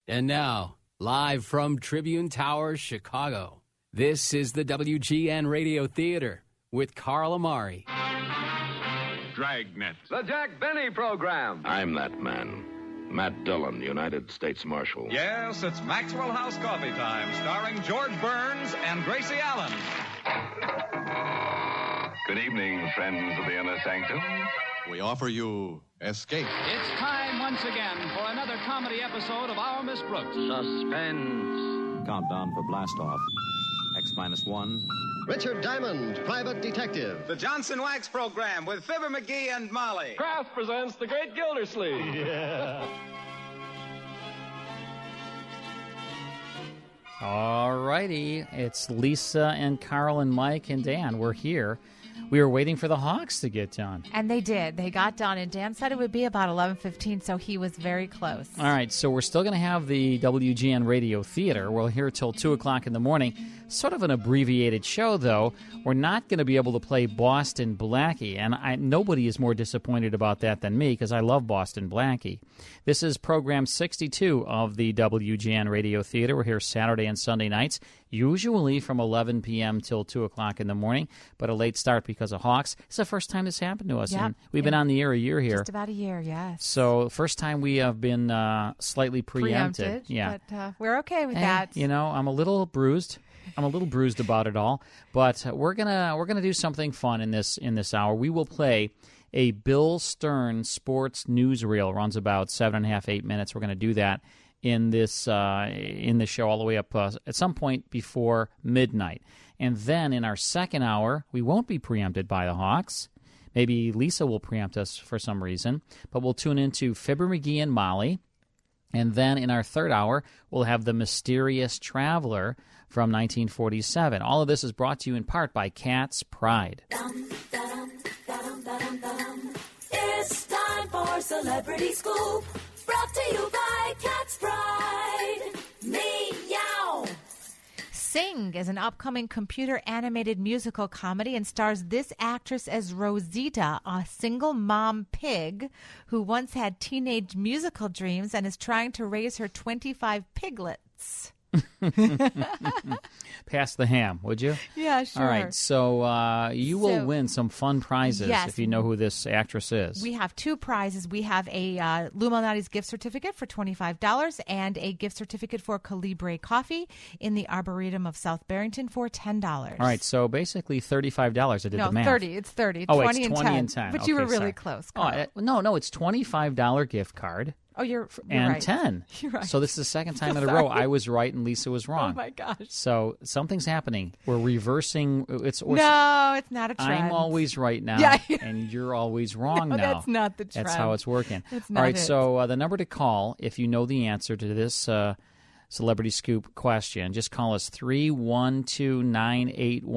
And now, live from Tribune Tower, Chicago, this is the WGN Radio Theater with Carl Amari. Dragnet. The Jack Benny Program. I'm that man. Matt Dillon, United States Marshal. Yes, it's Maxwell House Coffee Time, starring George Burns and Gracie Allen. Good evening, friends of the Inner Sanctum. We offer you Escape. It's time once again for another comedy episode of Our Miss Brooks. Suspense. Countdown for blast-off. X-1. Richard Diamond, Private Detective. The Johnson Wax Program with Fibber McGee and Molly. Kraft presents The Great Gildersleeve. Yeah. All righty. It's Lisa and Carl and Mike and Dan. We're here. We were waiting for the Hawks to get done. And they did. They got done, and Dan said it would be about 11:15, so he was very close. All right, so we're still going to have the WGN Radio Theater. We're here till 2 o'clock in the morning. Sort of an abbreviated show, though. We're not going to be able to play Boston Blackie, and nobody is more disappointed about that than me, because I love Boston Blackie. This is program 62 of the WGN Radio Theater. We're here Saturday and Sunday nights, usually from 11 p.m. till 2 o'clock in the morning, but a late start because of Hawks. It's the first time this happened to us, Yep. and we've been on the air a year here. Just about a year, yes. So first time we have been slightly preempted. Yeah, but we're okay with Hey, that. You know, I'm a little bruised. About it all, but we're gonna do something fun in this hour. We will play a Bill Stern sports newsreel. Runs about 7.5, 8 minutes. We're gonna do that in this show all the way up at some point before midnight, and then in our second hour we won't be preempted by the Hawks. Maybe Lisa will preempt us for some reason, but we'll tune into Fibber McGee and Molly, and then in our third hour we'll have the Mysterious Traveler from 1947. All of this is brought to you in part by Cat's Pride. It's time for Celebrity Scoop, brought to you by Cat's Pride. Meow. Sing is an upcoming computer-animated musical comedy and stars this actress as Rosita, a single mom pig who once had teenage musical dreams and is trying to raise her 25 piglets. Pass the ham, would you? Yeah, sure. All right, so you will win some fun prizes if you know who this actress is. We have two prizes. We have a Lou Malnati's gift certificate for $25 and a gift certificate for Calibre Coffee in the Arboretum of South Barrington for $10. All right, so basically $35. I did the math. No, 30. It's 30. Oh, 20 it's 20 and 10. But okay, you were really sorry. close, Carl. Oh, no, it's $25 gift card. Oh, you're and right. 10. You're right. So this is the second time in a row I was right and Lisa was wrong. Oh, my gosh. So something's happening. We're reversing. No, it's not a trend. I'm always right now, and you're always wrong No, now. that's not the trend. That's how it's working. That's not All right, it. so the number to call, if you know the answer to this Celebrity Scoop question, just call us 312-981-7200,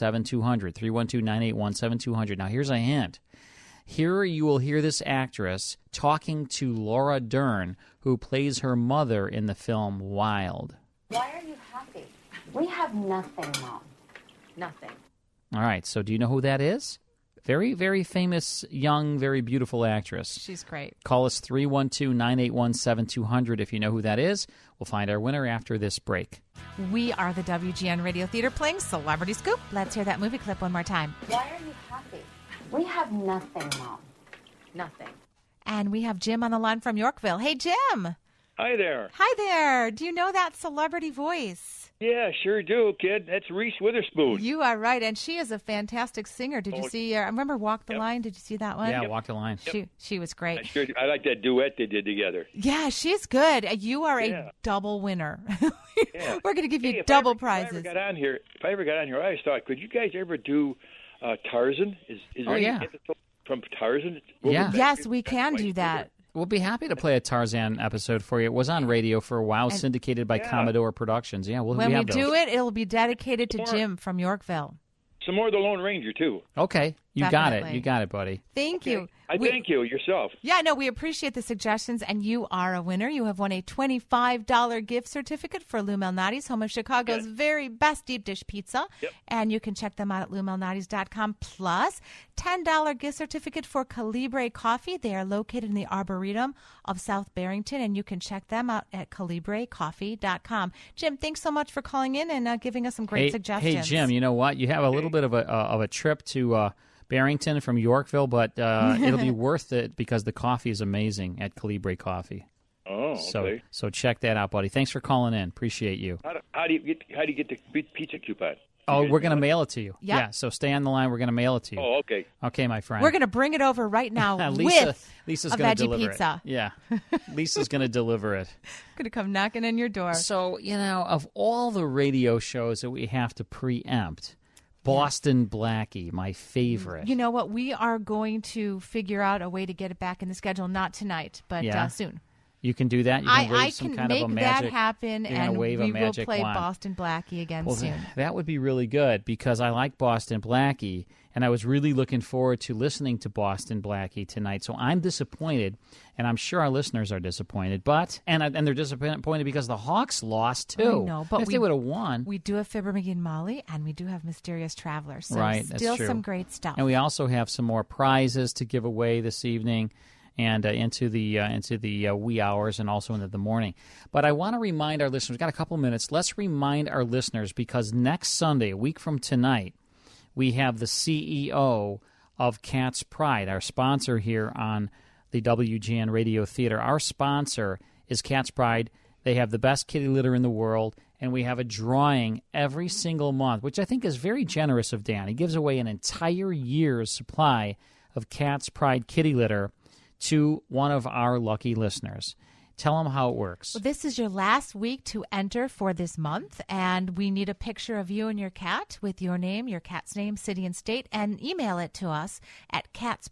312-981-7200. Now, here's a hint. Here you will hear this actress talking to Laura Dern, who plays her mother in the film Wild. Why are you happy? We have nothing, Mom. Nothing. All right, so do you know who that is? Very, very famous, young, very beautiful actress. She's great. Call us 312-981-7200 if you know who that is. We'll find our winner after this break. We are the WGN Radio Theater playing Celebrity Scoop. Let's hear that movie clip one more time. Why are you happy? We have nothing, Mom. Nothing. And we have Jim on the line from Yorkville. Hey, Jim. Hi there. Hi there. Do you know that celebrity voice? Yeah, sure do, kid. That's Reese Witherspoon. You are right, and she is a fantastic singer. Did you see? I remember Walk the Line. Did you see that one? Yeah, Walk the Line. She was great. I like that duet they did together. Yeah, she's good. You are a double winner. Yeah. We're going to give you double prizes. If I ever got on here, I always thought, could you guys ever do Tarzan? Is there any episode from Tarzan? Yes, we can do that. We'll be happy to play a Tarzan episode for you. It was on radio for a while, syndicated by Commodore Productions. Yeah, when we do it, it'll be dedicated to Jim from Yorkville. Some more of the Lone Ranger, too. Okay. You got it. Definitely. You got it, buddy. Thank you. I thank you yourself. Yeah, no, we appreciate the suggestions, and you are a winner. You have won a $25 gift certificate for Lou Malnati's, home of Chicago's very best deep dish pizza. Yep. And you can check them out at LouMalnati's.com. Plus, $10 gift certificate for Calibre Coffee. They are located in the Arboretum of South Barrington, and you can check them out at CalibreCoffee.com. Jim, thanks so much for calling in and giving us some great suggestions. Hey, Jim, you know what? You have a little bit of a trip to Barrington from Yorkville, but it'll be worth it because the coffee is amazing at Calibre Coffee. Oh, okay. So check that out, buddy. Thanks for calling in. Appreciate you. How do you get the pizza coupon? Oh, we're going to mail it to you. Yep. Yeah, so stay on the line. We're going to mail it to you. Oh, okay. Okay, my friend. We're going to bring it over right now Lisa's with a gonna veggie deliver pizza. It. Yeah, Lisa's going to deliver it. Going to come knocking on your door. So, of all the radio shows that we have to preempt, Boston Blackie, my favorite. You know what? We are going to figure out a way to get it back in the schedule. Not tonight, but soon. You can do that? You can wave I some can kind make of a magic, that happen, and wave we a will magic play wand. Boston Blackie again soon. That would be really good because I like Boston Blackie, and I was really looking forward to listening to Boston Blackie tonight. So I'm disappointed, and I'm sure our listeners are disappointed. And they're disappointed because the Hawks lost too. I know, but if they would have won. We do have Fibber, McGee, and Molly, and we do have Mysterious Travelers. So right, still that's true. some great stuff. And we also have some more prizes to give away this evening. And into the wee hours and also into the morning. But I want to remind our listeners, we've got a couple minutes. Let's remind our listeners because next Sunday, a week from tonight, we have the CEO of Cat's Pride, our sponsor here on the WGN Radio Theater. Our sponsor is Cat's Pride. They have the best kitty litter in the world, and we have a drawing every single month, which I think is very generous of Dan. He gives away an entire year's supply of Cat's Pride kitty litter to one of our lucky listeners. Tell them how it works. Well, this is your last week to enter for this month, and we need a picture of you and your cat with your name, your cat's name, city, and state, and email it to us at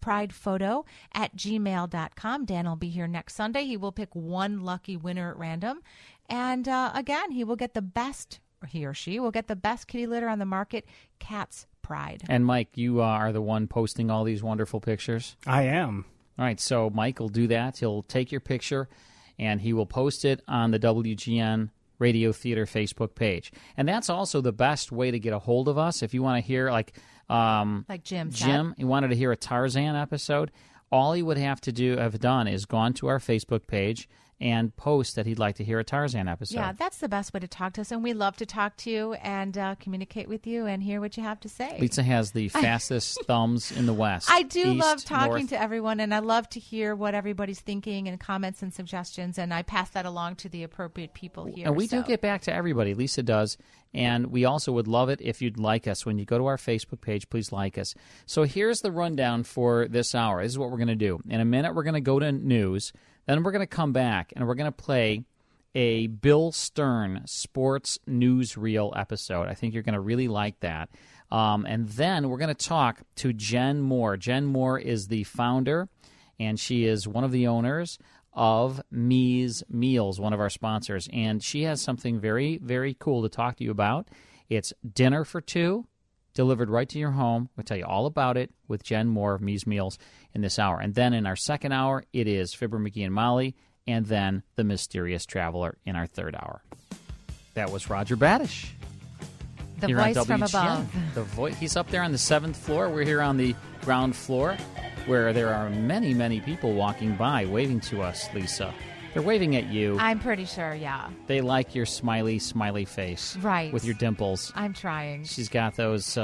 catspridePhoto@gmail.com. Dan will be here next Sunday. He will pick one lucky winner at random, and again, he will get the best, or he or she will get the best kitty litter on the market, Cat's Pride. And Mike, you are the one posting all these wonderful pictures? I am. All right, so Mike will do that. He'll take your picture, and he will post it on the WGN Radio Theater Facebook page. And that's also the best way to get a hold of us. If you want to hear, like Jim, he wanted to hear a Tarzan episode, all he would have done is gone to our Facebook page and post that he'd like to hear a Tarzan episode. Yeah, that's the best way to talk to us, and we love to talk to you and communicate with you and hear what you have to say. Lisa has the fastest thumbs in the West. I do East, love talking north. to everyone, and I love to hear what everybody's thinking and comments and suggestions, and I pass that along to the appropriate people here. And we do get back to everybody. Lisa does. And we also would love it if you'd like us. When you go to our Facebook page, please like us. So here's the rundown for this hour. This is what we're going to do. In a minute, we're going to go to news. Then we're going to come back, and we're going to play a Bill Stern sports newsreel episode. I think you're going to really like that. And then we're going to talk to Jen Moore. Jen Moore is the founder, and she is one of the owners of Me's Meals, one of our sponsors. And she has something very, very cool to talk to you about. It's dinner for two, delivered right to your home. We'll tell you all about it with Jen Moore of Me's Meals in this hour. And then in our second hour, it is Fibber, McGee, and Molly, and then the Mysterious Traveler in our third hour. That was Roger Badish. The here voice on from WGN. above. He's up there on the 7th floor. We're here on the ground floor, where there are many, many people walking by, waving to us, Lisa. They're waving at you. I'm pretty sure, yeah. They like your smiley, smiley face. Right. With your dimples. I'm trying. She's got those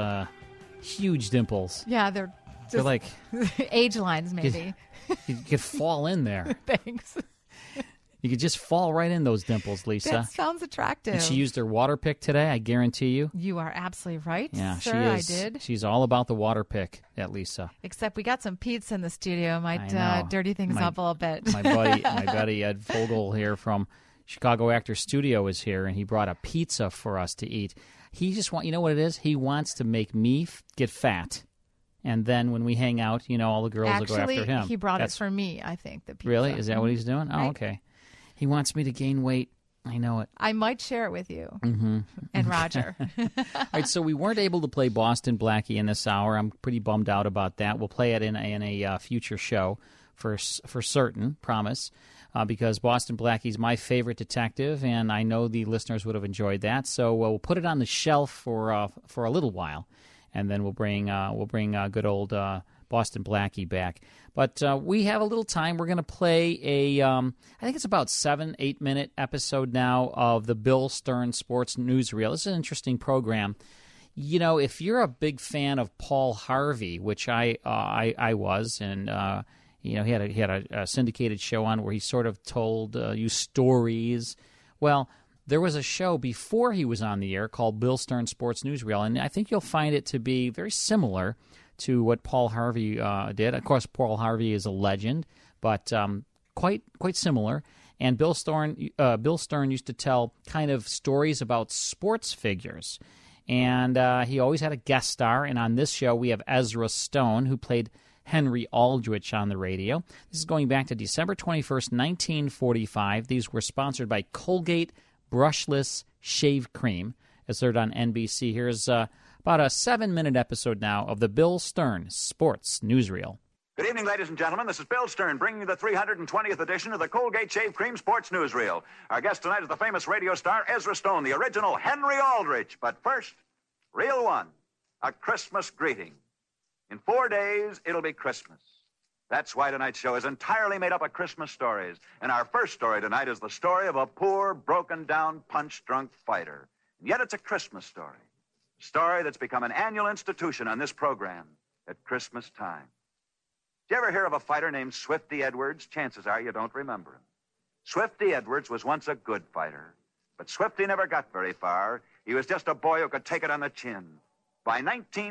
huge dimples. Yeah, they're just They're like age lines, maybe. You could fall in there. Thanks. You could just fall right in those dimples, Lisa. That sounds attractive. And she used her water pick today, I guarantee you. You are absolutely right, yeah, sir. she is. I did. She's all about the water pick at Lisa. Except we got some pizza in the studio. Might dirty things up a little bit. my buddy Ed Fogel here from Chicago Actor Studio is here, and he brought a pizza for us to eat. He just you know what it is? He wants to make me get fat. And then when we hang out, all the girls will go after him. He brought it for me, I think. The pizza. Really? Is that what he's doing? Right? Oh, okay. He wants me to gain weight I know it. I might share it with you Mm-hmm. and Roger. All right, so we weren't able to play Boston Blackie in this hour. I'm pretty bummed out about that. We'll play it in a future show for certain, promise, because Boston Blackie's my favorite detective, and I know the listeners would have enjoyed that. So we'll put it on the shelf for a little while, and then we'll bring good old Boston Blackie back. But we have a little time. We're going to play I think it's about 7-8 minute episode now of the Bill Stern Sports Newsreel. This is an interesting program. You know, if you're a big fan of Paul Harvey, which I was, and you know, he had a syndicated show on where he sort of told you stories. Well, there was a show before he was on the air called Bill Stern Sports Newsreel, and I think you'll find it to be very similar to what Paul Harvey did. Of course, Paul Harvey is a legend, but quite similar. And Bill Stern used to tell kind of stories about sports figures, and he always had a guest star. And on this show, we have Ezra Stone, who played Henry Aldrich on the radio. This is going back to December 21st, 1945. These were sponsored by Colgate Brushless Shave Cream, as heard on NBC. Here's about a 7-minute episode now of the Bill Stern Sports Newsreel. Good evening, ladies and gentlemen. This is Bill Stern bringing you the 320th edition of the Colgate Shave Cream Sports Newsreel. Our guest tonight is the famous radio star Ezra Stone, the original Henry Aldrich. But first, reel one, a Christmas greeting. In 4 days, it'll be Christmas. That's why tonight's show is entirely made up of Christmas stories. And our first story tonight is the story of a poor, broken-down, punch-drunk fighter. And yet it's a Christmas story. A story that's become an annual institution on this program at Christmas time. Did you ever hear of a fighter named Swifty Edwards? Chances are you don't remember him. Swifty Edwards was once a good fighter, but Swifty never got very far. He was just a boy who could take it on the chin. By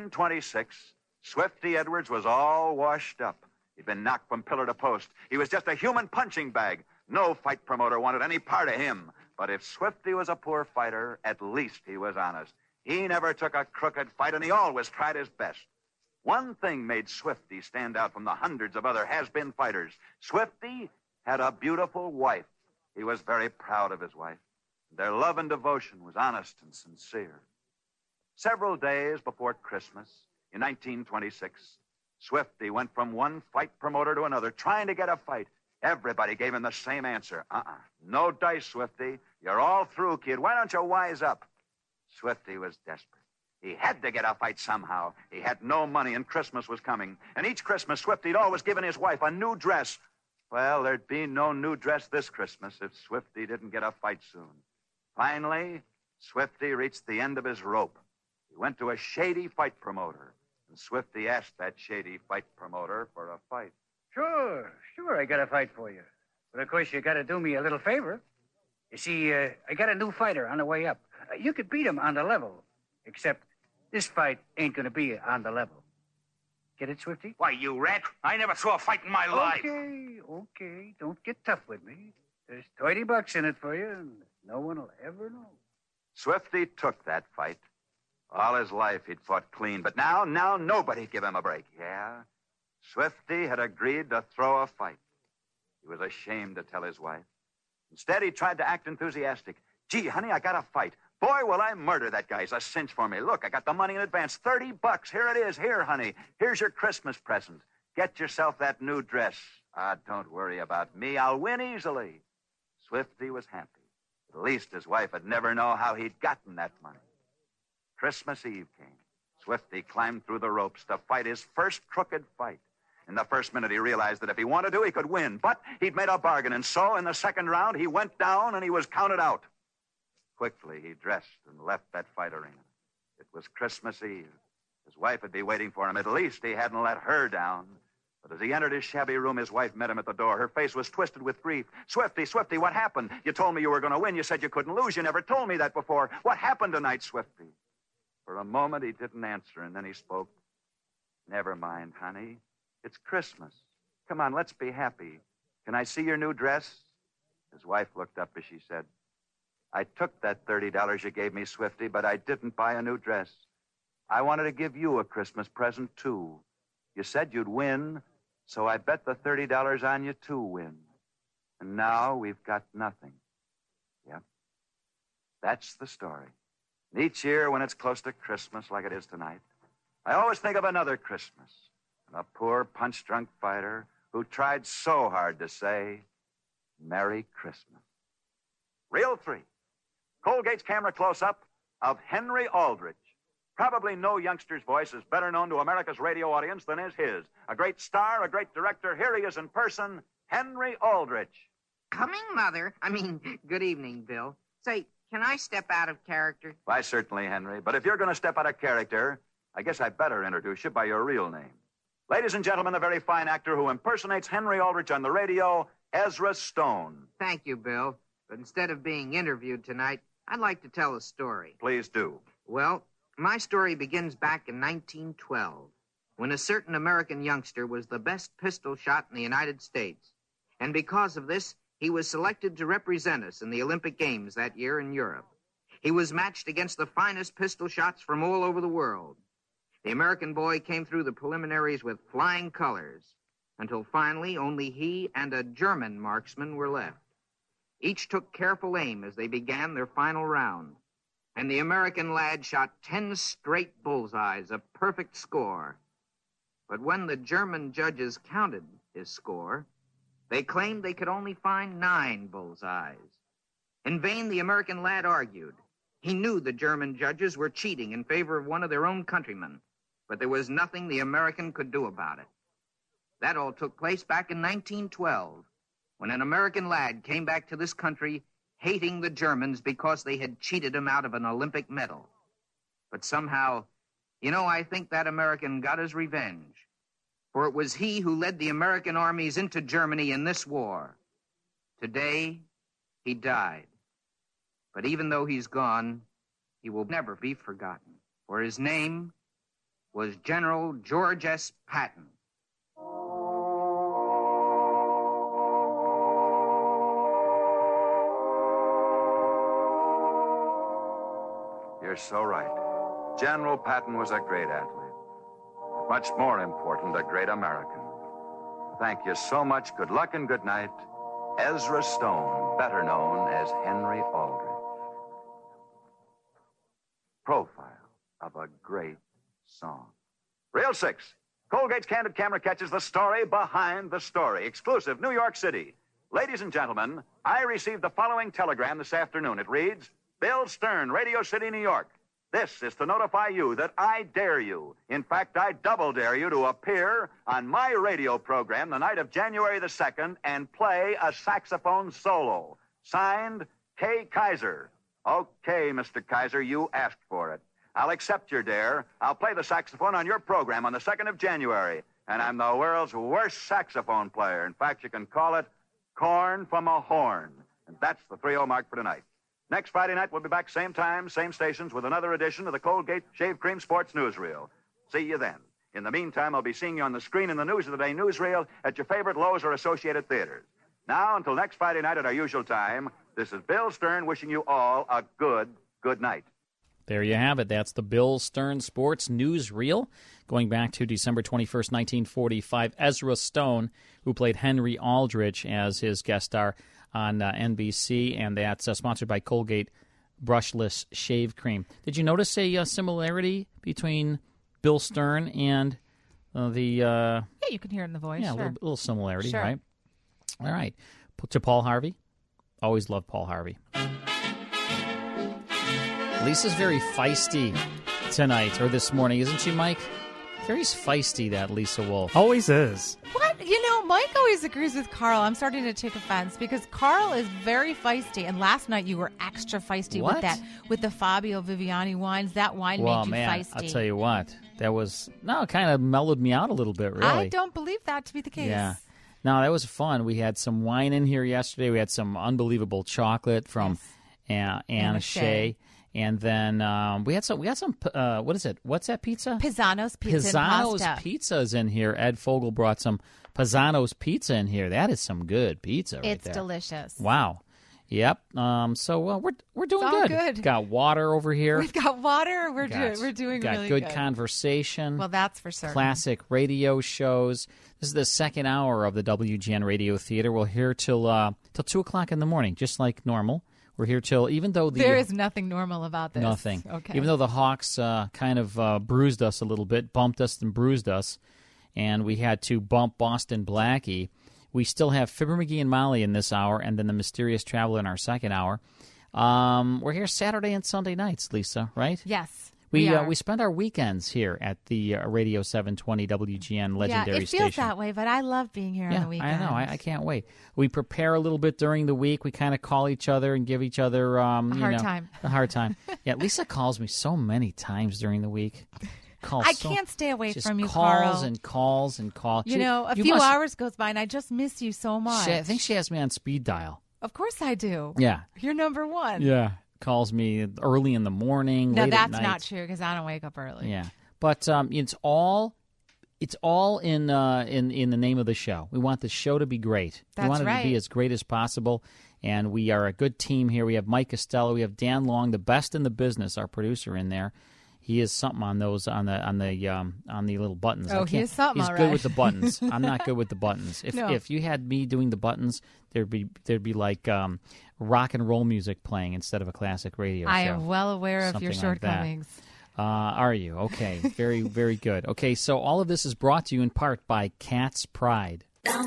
1926, Swifty Edwards was all washed up. He'd been knocked from pillar to post. He was just a human punching bag. No fight promoter wanted any part of him. But if Swifty was a poor fighter, at least he was honest. He never took a crooked fight, and he always tried his best. One thing made Swifty stand out from the hundreds of other has-been fighters. Swifty had a beautiful wife. He was very proud of his wife. Their love and devotion was honest and sincere. Several days before Christmas, in 1926, Swifty went from one fight promoter to another, trying to get a fight. Everybody gave him the same answer. No dice, Swifty. You're all through, kid. Why don't you wise up? Swifty was desperate. He had to get a fight somehow. He had no money, and Christmas was coming. And each Christmas, Swifty'd always given his wife a new dress. Well, there'd be no new dress this Christmas if Swifty didn't get a fight soon. Finally, Swifty reached the end of his rope. He went to a shady fight promoter. And Swifty asked that shady fight promoter for a fight. Sure, I got a fight for you. But, of course, you got to do me a little favor. You see, I got a new fighter on the way up. You could beat him on the level, except this fight ain't going to be on the level. Get it, Swifty? Why, you rat. I never saw a fight in my life. Okay. Don't get tough with me. There's $20 in it for you, and no one will ever know. Swifty took that fight. All his life he'd fought clean, but now nobody'd give him a break. Yeah, Swifty had agreed to throw a fight. He was ashamed to tell his wife. Instead, he tried to act enthusiastic. Gee, honey, I got a fight. Boy, will I murder that guy. He's a cinch for me. Look, I got the money in advance. $30. Here it is. Here, honey. Here's your Christmas present. Get yourself that new dress. Don't worry about me. I'll win easily. Swifty was happy. At least his wife would never know how he'd gotten that money. Christmas Eve came. Swifty climbed through the ropes to fight his first crooked fight. In the first minute, he realized that if he wanted to, he could win. But he'd made a bargain, and so in the second round, he went down and he was counted out. Quickly, he dressed and left that fight arena. It was Christmas Eve. His wife would be waiting for him. At least he hadn't let her down. But as he entered his shabby room, his wife met him at the door. Her face was twisted with grief. Swifty, what happened? You told me you were going to win. You said you couldn't lose. You never told me that before. What happened tonight, Swifty? For a moment, he didn't answer, and then he spoke. Never mind, honey. It's Christmas. Come on, let's be happy. Can I see your new dress? His wife looked up as she said, I took that $30 you gave me, Swifty, but I didn't buy a new dress. I wanted to give you a Christmas present, too. You said you'd win, so I bet the $30 on you to win. And now we've got nothing. Yep, That's the story. And each year when it's close to Christmas like it is tonight, I always think of another Christmas and a poor punch-drunk fighter who tried so hard to say, Merry Christmas. Reel 3. Colgate's camera close-up of Henry Aldrich. Probably no youngster's voice is better known to America's radio audience than is his. A great star, a great director. Here he is in person, Henry Aldrich. Good evening, Bill. Say, can I step out of character? Why, certainly, Henry. But if you're going to step out of character, I guess I'd better introduce you by your real name. Ladies and gentlemen, a very fine actor who impersonates Henry Aldrich on the radio, Ezra Stone. Thank you, Bill. But instead of being interviewed tonight, I'd like to tell a story. Please do. Well, my story begins back in 1912, when a certain American youngster was the best pistol shot in the United States. And because of this, he was selected to represent us in the Olympic Games that year in Europe. He was matched against the finest pistol shots from all over the world. The American boy came through the preliminaries with flying colors, until finally only he and a German marksman were left. Each took careful aim as they began their final round, and the American lad shot 10 straight bullseyes, a perfect score. But when the German judges counted his score, they claimed they could only find 9 bullseyes. In vain, the American lad argued. He knew the German judges were cheating in favor of one of their own countrymen, but there was nothing the American could do about it. That all took place back in 1912, when an American lad came back to this country hating the Germans because they had cheated him out of an Olympic medal. But somehow, I think that American got his revenge. For it was he who led the American armies into Germany in this war. Today, he died. But even though he's gone, he will never be forgotten. For his name was General George S. Patton. You're so right. General Patton was a great athlete. Much more important, a great American. Thank you so much. Good luck and good night. Ezra Stone, better known as Henry Aldrich. Profile of a great song. Reel 6. Colgate's Candid Camera catches the story behind the story. Exclusive, New York City. Ladies and gentlemen, I received the following telegram this afternoon. It reads, Bill Stern, Radio City, New York. This is to notify you that I dare you. In fact, I double dare you to appear on my radio program the night of January the 2nd and play a saxophone solo. Signed, K. Kaiser. Okay, Mr. Kaiser, you asked for it. I'll accept your dare. I'll play the saxophone on your program on the 2nd of January. And I'm the world's worst saxophone player. In fact, you can call it corn from a horn. And that's the 3-0 mark for tonight. Next Friday night, we'll be back same time, same stations, with another edition of the Colgate Shave Cream Sports Newsreel. See you then. In the meantime, I'll be seeing you on the screen in the News of the Day newsreel at your favorite Lowe's or Associated theaters. Now, until next Friday night at our usual time, this is Bill Stern wishing you all a good night. There you have it. That's the Bill Stern Sports Newsreel, going back to December 21st, 1945. Ezra Stone, who played Henry Aldrich as his guest star on NBC, and that's sponsored by Colgate Brushless Shave Cream. Did you notice a similarity between Bill Stern and the... Yeah, you can hear it in the voice. Yeah, sure. a little similarity, sure. Right? All right. To Paul Harvey. Always loved Paul Harvey. Lisa's very feisty tonight, or this morning, isn't she, Mike? Very feisty, that Lisa Wolf. Always is. What? Mike always agrees with Carl. I'm starting to take offense because Carl is very feisty, and last night you were extra feisty with the Fabio Viviani wines. That wine made you feisty. I'll tell you what. That was, it kind of mellowed me out a little bit, really. I don't believe that to be the case. Yeah. No, that was fun. We had some wine in here yesterday. We had some unbelievable chocolate from Anna Shea. And then we had some. What is it? What's that pizza? Pisano's Pizza. Pisano's Pizza's in here. Ed Fogel brought some Pisano's Pizza in here. That is some good pizza right there. It's delicious. Wow. Yep. So we're doing good. Got water over here. We've got water. We're doing really good. Good conversation. Well, that's for certain. Classic radio shows. This is the second hour of the WGN Radio Theater. We'll hear till 2 o'clock in the morning, just like normal. We're here till, even though there is nothing normal about this. Nothing. Okay. Even though the Hawks kind of bruised us a little bit, bumped us and bruised us, and we had to bump Boston Blackie, we still have Fibber McGee and Molly in this hour, and then the Mysterious Traveler in our second hour. We're here Saturday and Sunday nights, Lisa, right? Yes. We spend our weekends here at the Radio 720 WGN legendary station. Yeah, it feels that way, but I love being here on the weekends. I know. I can't wait. We prepare a little bit during the week. We kind of call each other and give each other a hard time. Yeah, Lisa calls me so many times during the week. I can't stay away from you, Carl. Carl. And calls and calls. A few hours goes by, and I just miss you so much. I think she has me on speed dial. Of course I do. Yeah. You're number one. Yeah. Calls me early in the morning. No, late that's at night. not true because I don't wake up early. Yeah, but it's all in the name of the show. We want the show to be great. That's we want it right. to be as great as possible, and we are a good team here. We have Mike Costello, we have Dan Long, the best in the business, our producer in there. He is something on those on the little buttons. Oh, he is something. He's all good right. with the buttons. I'm not good with the buttons. No. If you had me doing the buttons, there'd be like rock and roll music playing instead of a classic radio show. I am well aware of Something your shortcomings. Like are you? Okay. Very, very good. Okay, so all of this is brought to you in part by Cat's Pride.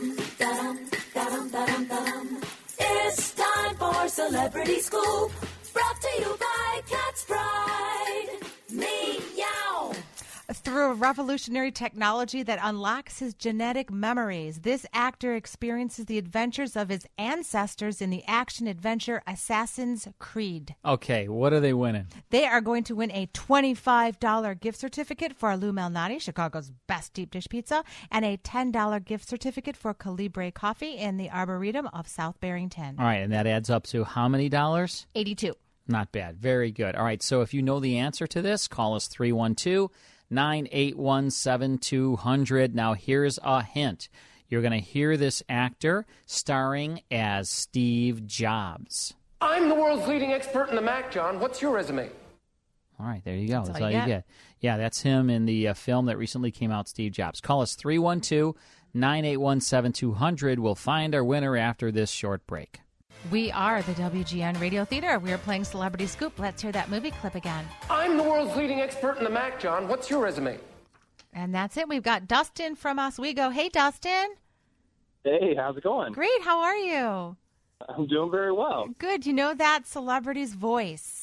It's time for Celebrity Scoop. Brought to you by Cat's Pride. Meow. Through a revolutionary technology that unlocks his genetic memories, this actor experiences the adventures of his ancestors in the action-adventure Assassin's Creed. Okay, what are they winning? They are going to win a $25 gift certificate for Lou Malnati, Chicago's best deep dish pizza, and a $10 gift certificate for Calibre Coffee in the Arboretum of South Barrington. All right, and that adds up to how many dollars? $82. Not bad. Very good. All right, so if you know the answer to this, call us 312-981-7200. Now, here's a hint. You're going to hear this actor starring as Steve Jobs. I'm the world's leading expert in the Mac, John. What's your resume? All right, there you go. That's all you get. Yeah, that's him in the film that recently came out, Steve Jobs. Call us 312-981-7200. We'll find our winner after this short break. We are the WGN Radio Theater. We are playing Celebrity Scoop. Let's hear that movie clip again. I'm the world's leading expert in the Mac, John. What's your resume? And that's it. We've got Dustin from Oswego. Hey, Dustin. Hey, how's it going? Great. How are you? I'm doing very well. Good. You know that celebrity's voice?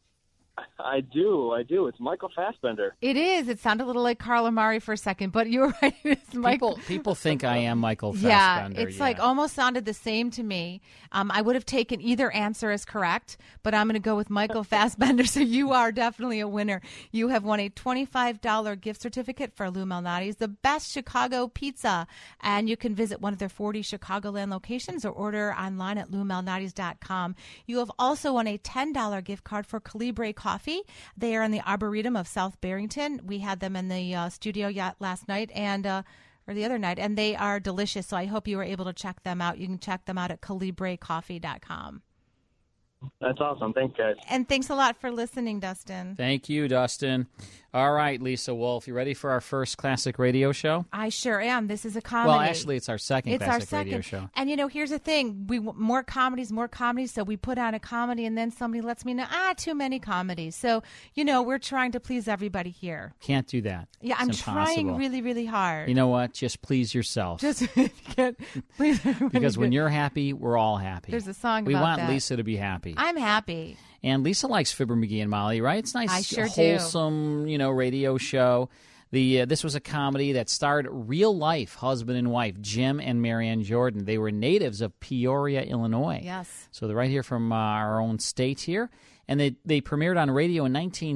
I do. It's Michael Fassbender. It is. It sounded a little like Carl Amari for a second, but you were right. It's Michael. People think I am Michael Fassbender. Yeah, it's like almost sounded the same to me. I would have taken either answer as correct, but I'm going to go with Michael Fassbender, so you are definitely a winner. You have won a $25 gift certificate for Lou Malnati's, the best Chicago pizza, and you can visit one of their 40 Chicagoland locations or order online at loumalnatis.com. You have also won a $10 gift card for Calibre Coffee. They are in the Arboretum of South Barrington. We had them in the studio last night or the other night, and they are delicious. So I hope you were able to check them out. You can check them out at calibrecoffee.com. That's awesome. Thanks, guys. And thanks a lot for listening, Dustin. Thank you, Dustin. All right, Lisa Wolf, you ready for our first classic radio show? I sure am. This is a comedy. Well, actually, it's our second radio show. And, here's the thing. We want more comedies, so we put on a comedy, and then somebody lets me know, too many comedies. So, we're trying to please everybody here. Can't do that. Yeah, I'm trying really, really hard. You know what? Just please yourself. Just please everybody. Because when you're happy, we're all happy. There's a song we about want Lisa to be happy. I'm happy. And Lisa likes Fibber McGee and Molly, right? It's nice, I sure wholesome, radio show. This was a comedy that starred real-life husband and wife, Jim and Marianne Jordan. They were natives of Peoria, Illinois. Yes. So they're right here from our own state here. And they premiered on radio in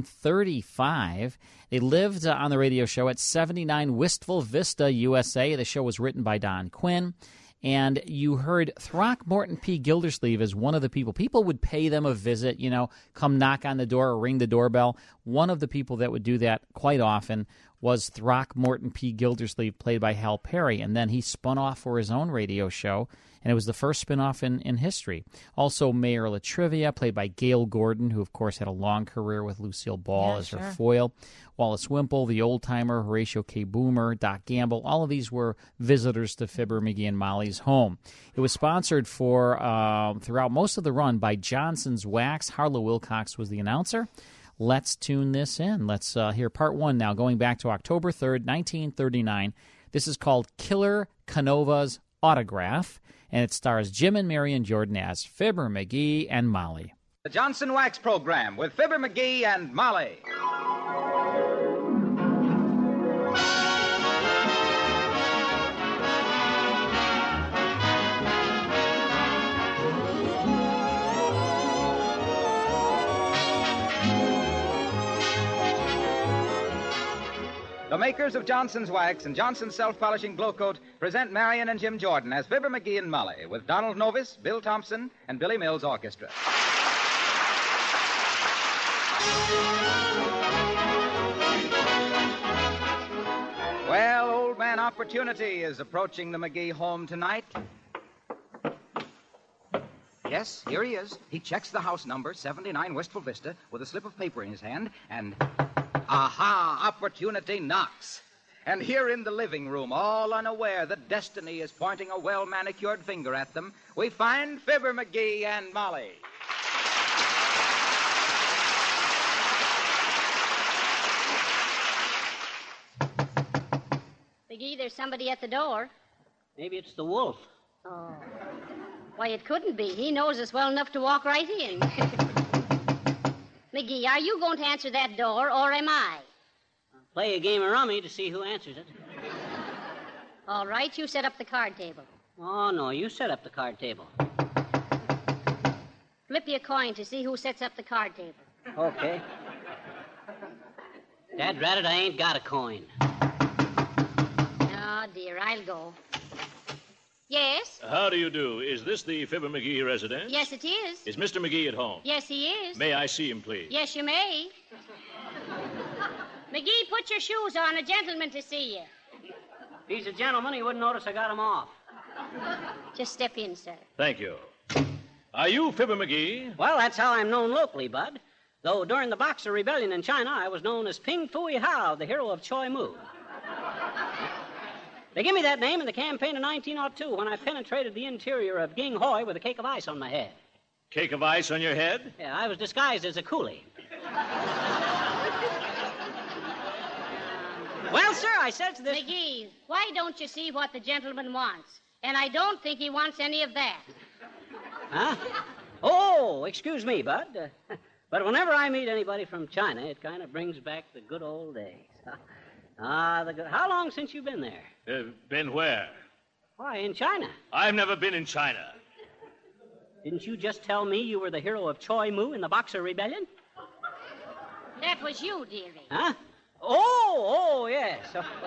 1935. They lived on the radio show at 79 Wistful Vista, USA. The show was written by Don Quinn. And you heard Throckmorton P. Gildersleeve as one of the people. People would pay them a visit, come knock on the door or ring the doorbell. One of the people that would do that quite often was Throckmorton P. Gildersleeve, played by Hal Perry. And then he spun off for his own radio show and it was the first spinoff in history. Also, Mayor Latrivia, played by Gail Gordon, who, of course, had a long career with Lucille Ball as her foil. Wallace Wimple, the old-timer, Horatio K. Boomer, Doc Gamble, all of these were visitors to Fibber, McGee, and Molly's home. It was sponsored for throughout most of the run by Johnson's Wax. Harlow Wilcox was the announcer. Let's tune this in. Let's hear part one now, going back to October 3rd, 1939. This is called Killer Canova's Autograph, and it stars Jim and Marion Jordan as Fibber, McGee, and Molly. The Johnson Wax Program with Fibber, McGee, and Molly. The makers of Johnson's Wax and Johnson's Self-Polishing Glow Coat present Marion and Jim Jordan as Fibber, McGee, and Molly with Donald Novis, Bill Thompson, and Billy Mills Orchestra. Well, old man Opportunity is approaching the McGee home tonight. Yes, here he is. He checks the house number, 79 Wistful Vista, with a slip of paper in his hand, and... aha! Opportunity knocks. And here in the living room, all unaware that destiny is pointing a well-manicured finger at them, we find Fibber, McGee, and Molly. McGee, there's somebody at the door. Maybe it's the wolf. Oh. Why, it couldn't be. He knows us well enough to walk right in. McGee, are you going to answer that door, or am I? I'll play a game of rummy to see who answers it. All right, you set up the card table. Oh, no, you set up the card table. Flip you a coin to see who sets up the card table. Okay. Dad-rat it, I ain't got a coin. Oh, dear, I'll go. Yes? How do you do? Is this the Fibber McGee residence? Yes, it is. Is Mr. McGee at home? Yes, he is. May I see him, please? Yes, you may. McGee, put your shoes on. A gentleman to see you. If he's a gentleman, he wouldn't notice I got him off. Just step in, sir. Thank you. Are you Fibber McGee? Well, that's how I'm known locally, Bud. Though during the Boxer Rebellion in China, I was known as Ping Fui Hao, the hero of Choi Mu. They gave me that name in the campaign of 1902 when I penetrated the interior of Ging Hoi with a cake of ice on my head. Cake of ice on your head? Yeah, I was disguised as a coolie. Well, sir, I said to this... McGee, why don't you see what the gentleman wants? And I don't think he wants any of that. Huh? Oh, excuse me, Bud. But whenever I meet anybody from China, it kind of brings back the good old days. How long since you've been there? Been where? Why, in China. I've never been in China. Didn't you just tell me you were the hero of Choi Mu in the Boxer Rebellion? That was you, dearie. Huh? Oh, yes.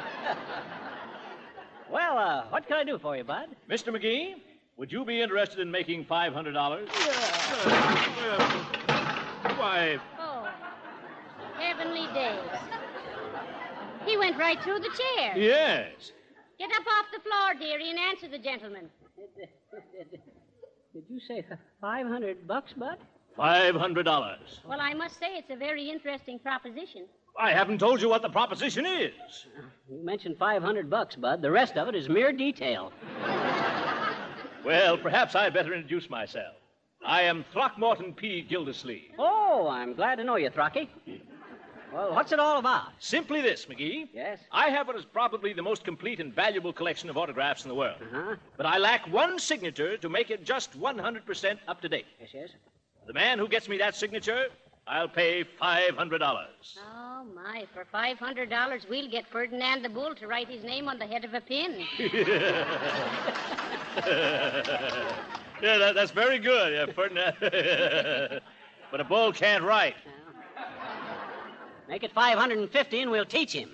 Well, what can I do for you, Bud? Mr. McGee, would you be interested in making $500? Why... Oh, heavenly days. He went right through the chair. Yes. Get up off the floor, dearie, and answer the gentleman. Did you say $500, Bud? $500. Well, I must say it's a very interesting proposition. I haven't told you what the proposition is. You mentioned $500, Bud. The rest of it is mere detail. Well, perhaps I'd better introduce myself. I am Throckmorton P. Gildersleeve. Oh, I'm glad to know you, Throcky. Well, what's it all about? Simply this, McGee. Yes? I have what is probably the most complete and valuable collection of autographs in the world. Uh-huh. But I lack one signature to make it just 100% up to date. Yes. The man who gets me that signature, I'll pay $500. Oh, my. For $500, we'll get Ferdinand the Bull to write his name on the head of a pin. Yeah, that's very good, yeah, Ferdinand. But a bull can't write. Make it 550 and we'll teach him.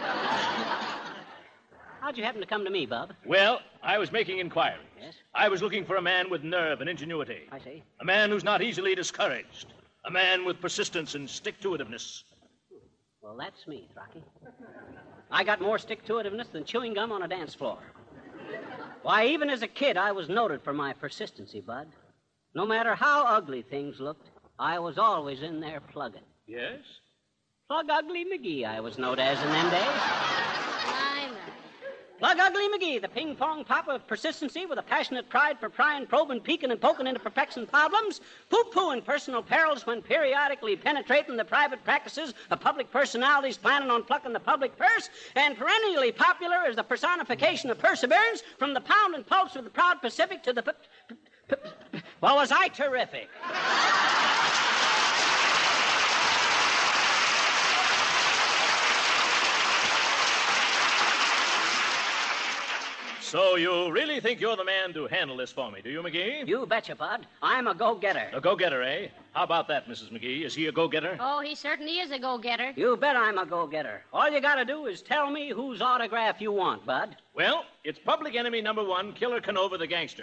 How'd you happen to come to me, Bub? Well, I was making inquiries. Yes? I was looking for a man with nerve and ingenuity. I see. A man who's not easily discouraged. A man with persistence and stick-to-itiveness. Well, that's me, Throcky. I got more stick-to-itiveness than chewing gum on a dance floor. Why, even as a kid, I was noted for my persistency, Bud. No matter how ugly things looked, I was always in there plugging. Yes? Plug Ugly McGee, I was known as in them days. My. Plug Ugly McGee, the ping-pong papa of persistency with a passionate pride for prying, probing, peeking, and poking into perplexing problems, poo-pooing personal perils when periodically penetrating the private practices of public personalities planning on plucking the public purse, and perennially popular as the personification of perseverance from the pound and pulse of the proud Pacific to the... Well, was I terrific? So you really think you're the man to handle this for me, do you, McGee? You betcha, Bud. I'm a go-getter. A go-getter, eh? How about that, Mrs. McGee? Is he a go-getter? Oh, he certainly is a go-getter. You bet I'm a go-getter. All you gotta do is tell me whose autograph you want, Bud. Well, it's public enemy number 1, Killer Canova the gangster.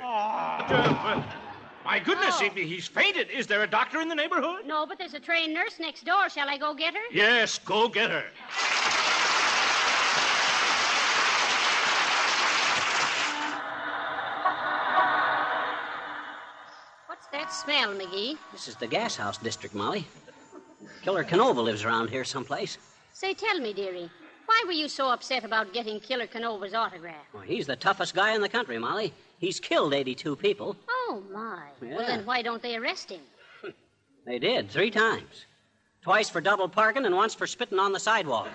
My goodness, he's fainted. Is there a doctor in the neighborhood? No, but there's a trained nurse next door. Shall I go get her? Yes, go get her. What's that smell, McGee? This is the gas house district, Molly. Killer Canova lives around here someplace. Say, tell me, dearie, why were you so upset about getting Killer Canova's autograph? Well, he's the toughest guy in the country, Molly. He's killed 82 people. Oh, my. Yeah. Well, then why don't they arrest him? They did, 3 times. Twice for double parking and once for spitting on the sidewalk.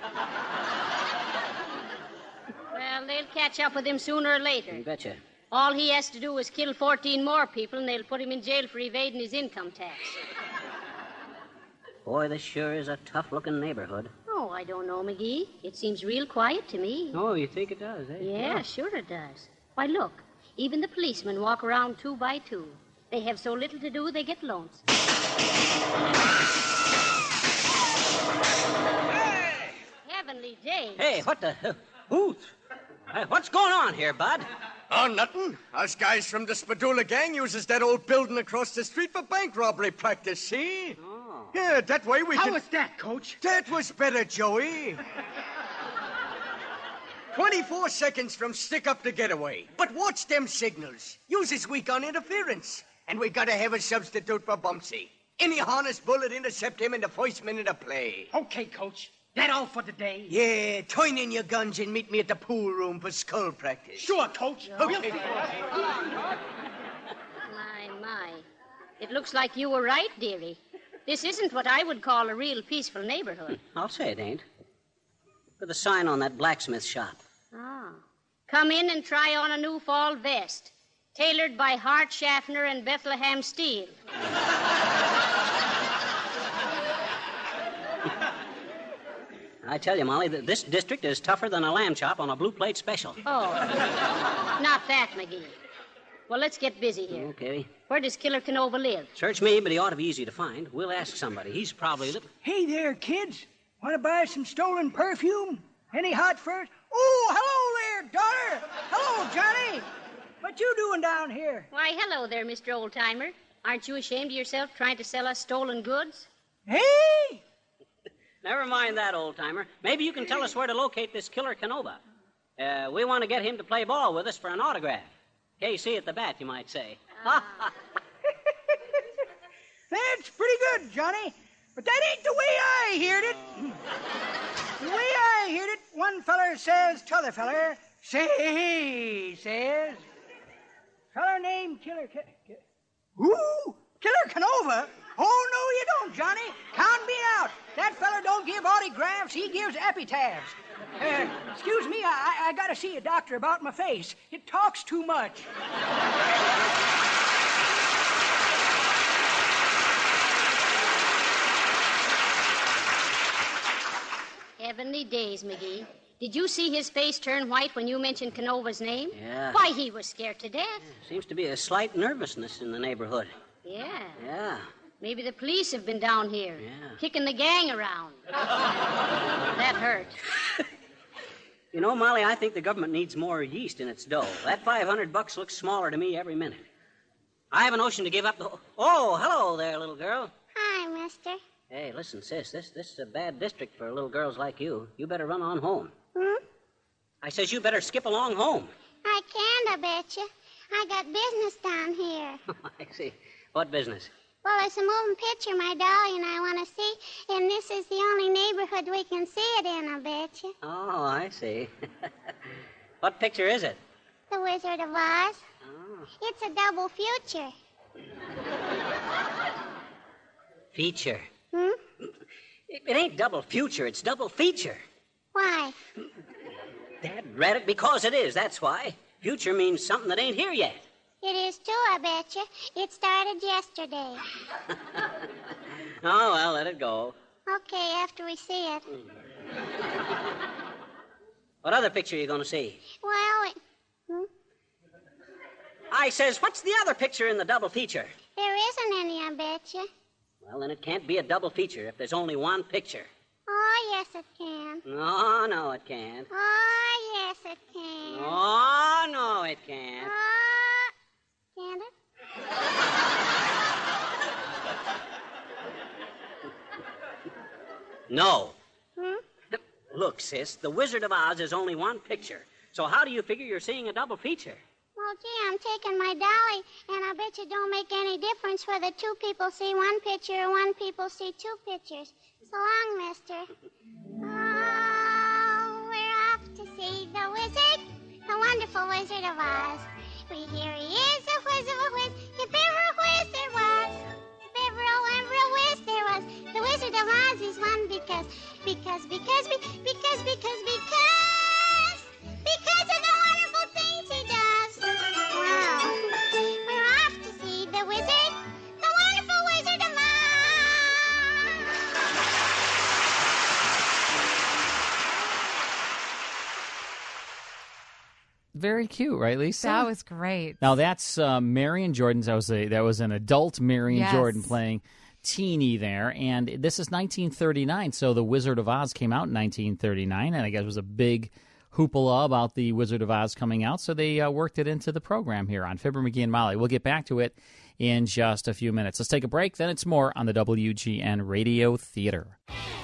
Well, they'll catch up with him sooner or later. You betcha. All he has to do is kill 14 more people, and they'll put him in jail for evading his income tax. Boy, this sure is a tough-looking neighborhood. Oh, I don't know, McGee. It seems real quiet to me. Oh, you think it does, eh? Yeah, sure it does. Why, look. Even the policemen walk around 2 by 2. They have so little to do, they get lonesome. Hey! Heavenly days. Hey, what the... what's going on here, Bud? Oh, nothing. Us guys from the Spadula gang uses that old building across the street for bank robbery practice, see? Oh. Yeah, that way we How can... was that, Coach? That was better, Joey. 24 seconds from stick up to getaway. But watch them signals. Uses weak on interference. And we gotta have a substitute for Bumpsy. Any harness bullet intercept him in the first minute of play. Okay, Coach. That all for today? Yeah, turn in your guns and meet me at the pool room for skull practice. Sure, Coach. Okay. My. It looks like you were right, dearie. This isn't what I would call a real peaceful neighborhood. I'll say it ain't. Look at the sign on that blacksmith shop. Ah. Come in and try on a new fall vest. Tailored by Hart Schaffner and Bethlehem Steel. I tell you, Molly, that this district is tougher than a lamb chop on a blue plate special. Oh. Not that, McGee. Well, let's get busy here. Okay. Where does Killer Canova live? Search me, but he ought to be easy to find. We'll ask somebody. He's probably... Hey there, kids. Want to buy some stolen perfume? Any hot furs? Oh, hello there, daughter. Hello, Johnny. What you doing down here? Why, hello there, Mr. Oldtimer. Aren't you ashamed of yourself trying to sell us stolen goods? Hey! Never mind that, old-timer. Maybe you can tell us where to locate this Killer Canova. We want to get him to play ball with us for an autograph. KC at the bat, you might say. That's pretty good, Johnny. But that ain't the way I heard it. The way I heard it, one feller says to other feller, says, feller named Killer... Ooh, Killer Canova? Oh, no, you don't, Johnny. Count me out. That feller don't give autographs, he gives epitaphs. Excuse me, I gotta see a doctor about my face. It talks too much. Heavenly days, McGee. Did you see his face turn white when you mentioned Canova's name? Yeah. Why, he was scared to death. Seems to be a slight nervousness in the neighborhood. Yeah. Yeah. Maybe the police have been down here. Yeah. Kicking the gang around. That hurt. You know, Molly, I think the government needs more yeast in its dough. That $500 looks smaller to me every minute. I have a notion to give up the... Oh, hello there, little girl. Hi, mister. Hey, listen, sis, this is a bad district for little girls like you. You better run on home. Hmm? I says you better skip along home. I can't, I betcha. I got business down here. I see. What business? Well, there's a moving picture my dolly and I want to see, and this is the only neighborhood we can see it in, I betcha. Oh, I see. What picture is it? The Wizard of Oz. Oh. It's a double future. Feature. Hmm? It ain't double future, it's double feature. Why? Dad, it, because it is, that's why. Future means something that ain't here yet. It is too, I betcha. It started yesterday. Oh, well, let it go. Okay, after we see it. What other picture are you going to see? Well, I says, what's the other picture in the double feature? There isn't any, I betcha. Well, then it can't be a double feature if there's only one picture. Oh, yes, it can. No, no, it can't. Oh, yes, it can. Oh, no, it can't. Can it? No. Hmm? Look, sis, The Wizard of Oz is only one picture. So how do you figure you're seeing a double feature? Well, gee, I'm taking my dolly, and I bet you don't make any difference whether two people see one picture or one people see two pictures. So long, mister. Oh, we're off to see the wizard, the wonderful Wizard of Oz. Here he is, a whiz of a whiz, if ever a whiz there was. If ever a whiz there was. The Wizard of Oz is one because of the wonderful things he does. Wow. We're off to see the wizard, the wonderful Wizard of Oz. Very cute, right, Lisa? That was great. Now that's Marion Jordan's. That was an adult Marion Jordan playing Teeny there, and this is 1939. So the Wizard of Oz came out in 1939, and I guess it was a big hoopla about the Wizard of Oz coming out. So they worked it into the program here on Fibber McGee and Molly. We'll get back to it in just a few minutes. Let's take a break. Then it's more on the WGN Radio Theater.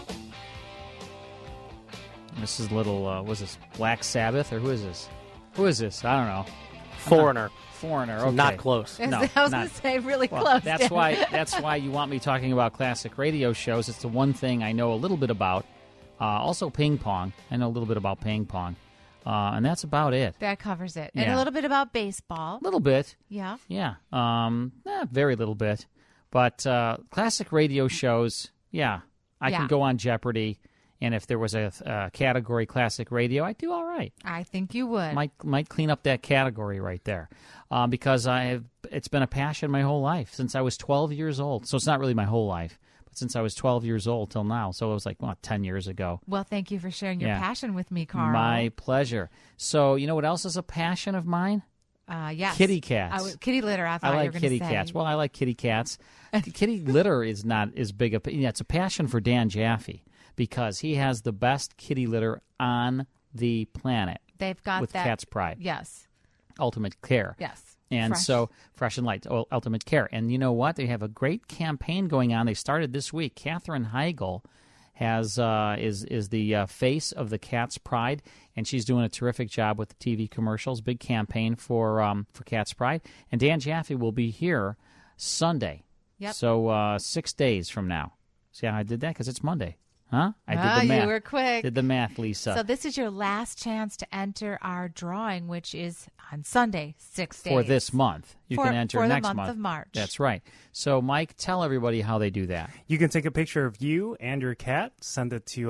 This is a little. Was this Black Sabbath or who is this? Who is this? I don't know. Foreigner. Foreigner. Okay. Not close. No, I was going to say really well, close. That's why you want me talking about classic radio shows. It's the one thing I know a little bit about. Also ping pong. I know a little bit about ping pong. And that's about it. That covers it. And Yeah. a little bit about baseball. A little bit. Yeah. Yeah. Very little bit. But classic radio shows, I can go on Jeopardy. And if there was a category classic radio, I'd do all right. I think you would. Might clean up that category right there, because it's been a passion my whole life since I was 12 years old. So it's not really my whole life, but since I was 12 years old till now. So it was like 10 years ago. Well, thank you for sharing your Yeah. passion with me, Carl. My pleasure. So you know what else is a passion of mine? Yes. Kitty cats. Kitty litter, I thought you were like going to say. kitty cats. Well, I like kitty cats. Kitty litter is not as big a... it's a passion for Dan Jaffe, because he has the best kitty litter on the planet. They've got with that. Cat's Pride. Yes. Ultimate Care. Yes. And Fresh. so, Fresh and Light, Ultimate Care. And you know what? They have a great campaign going on. They started this week. Katherine Heigl is the face of the Cat's Pride, and she's doing a terrific job with the TV commercials. Big campaign for Cat's Pride. And Dan Jaffe will be here Sunday. Yep. So 6 days from now. See how I did that? Because it's Monday. Huh? I did the math. You were quick. Did the math, Lisa. So this is your last chance to enter our drawing, which is on Sunday, 6 days. For this month. You can enter for next the month of March. That's right. So, Mike, tell everybody how they do that. You can take a picture of you and your cat, send it to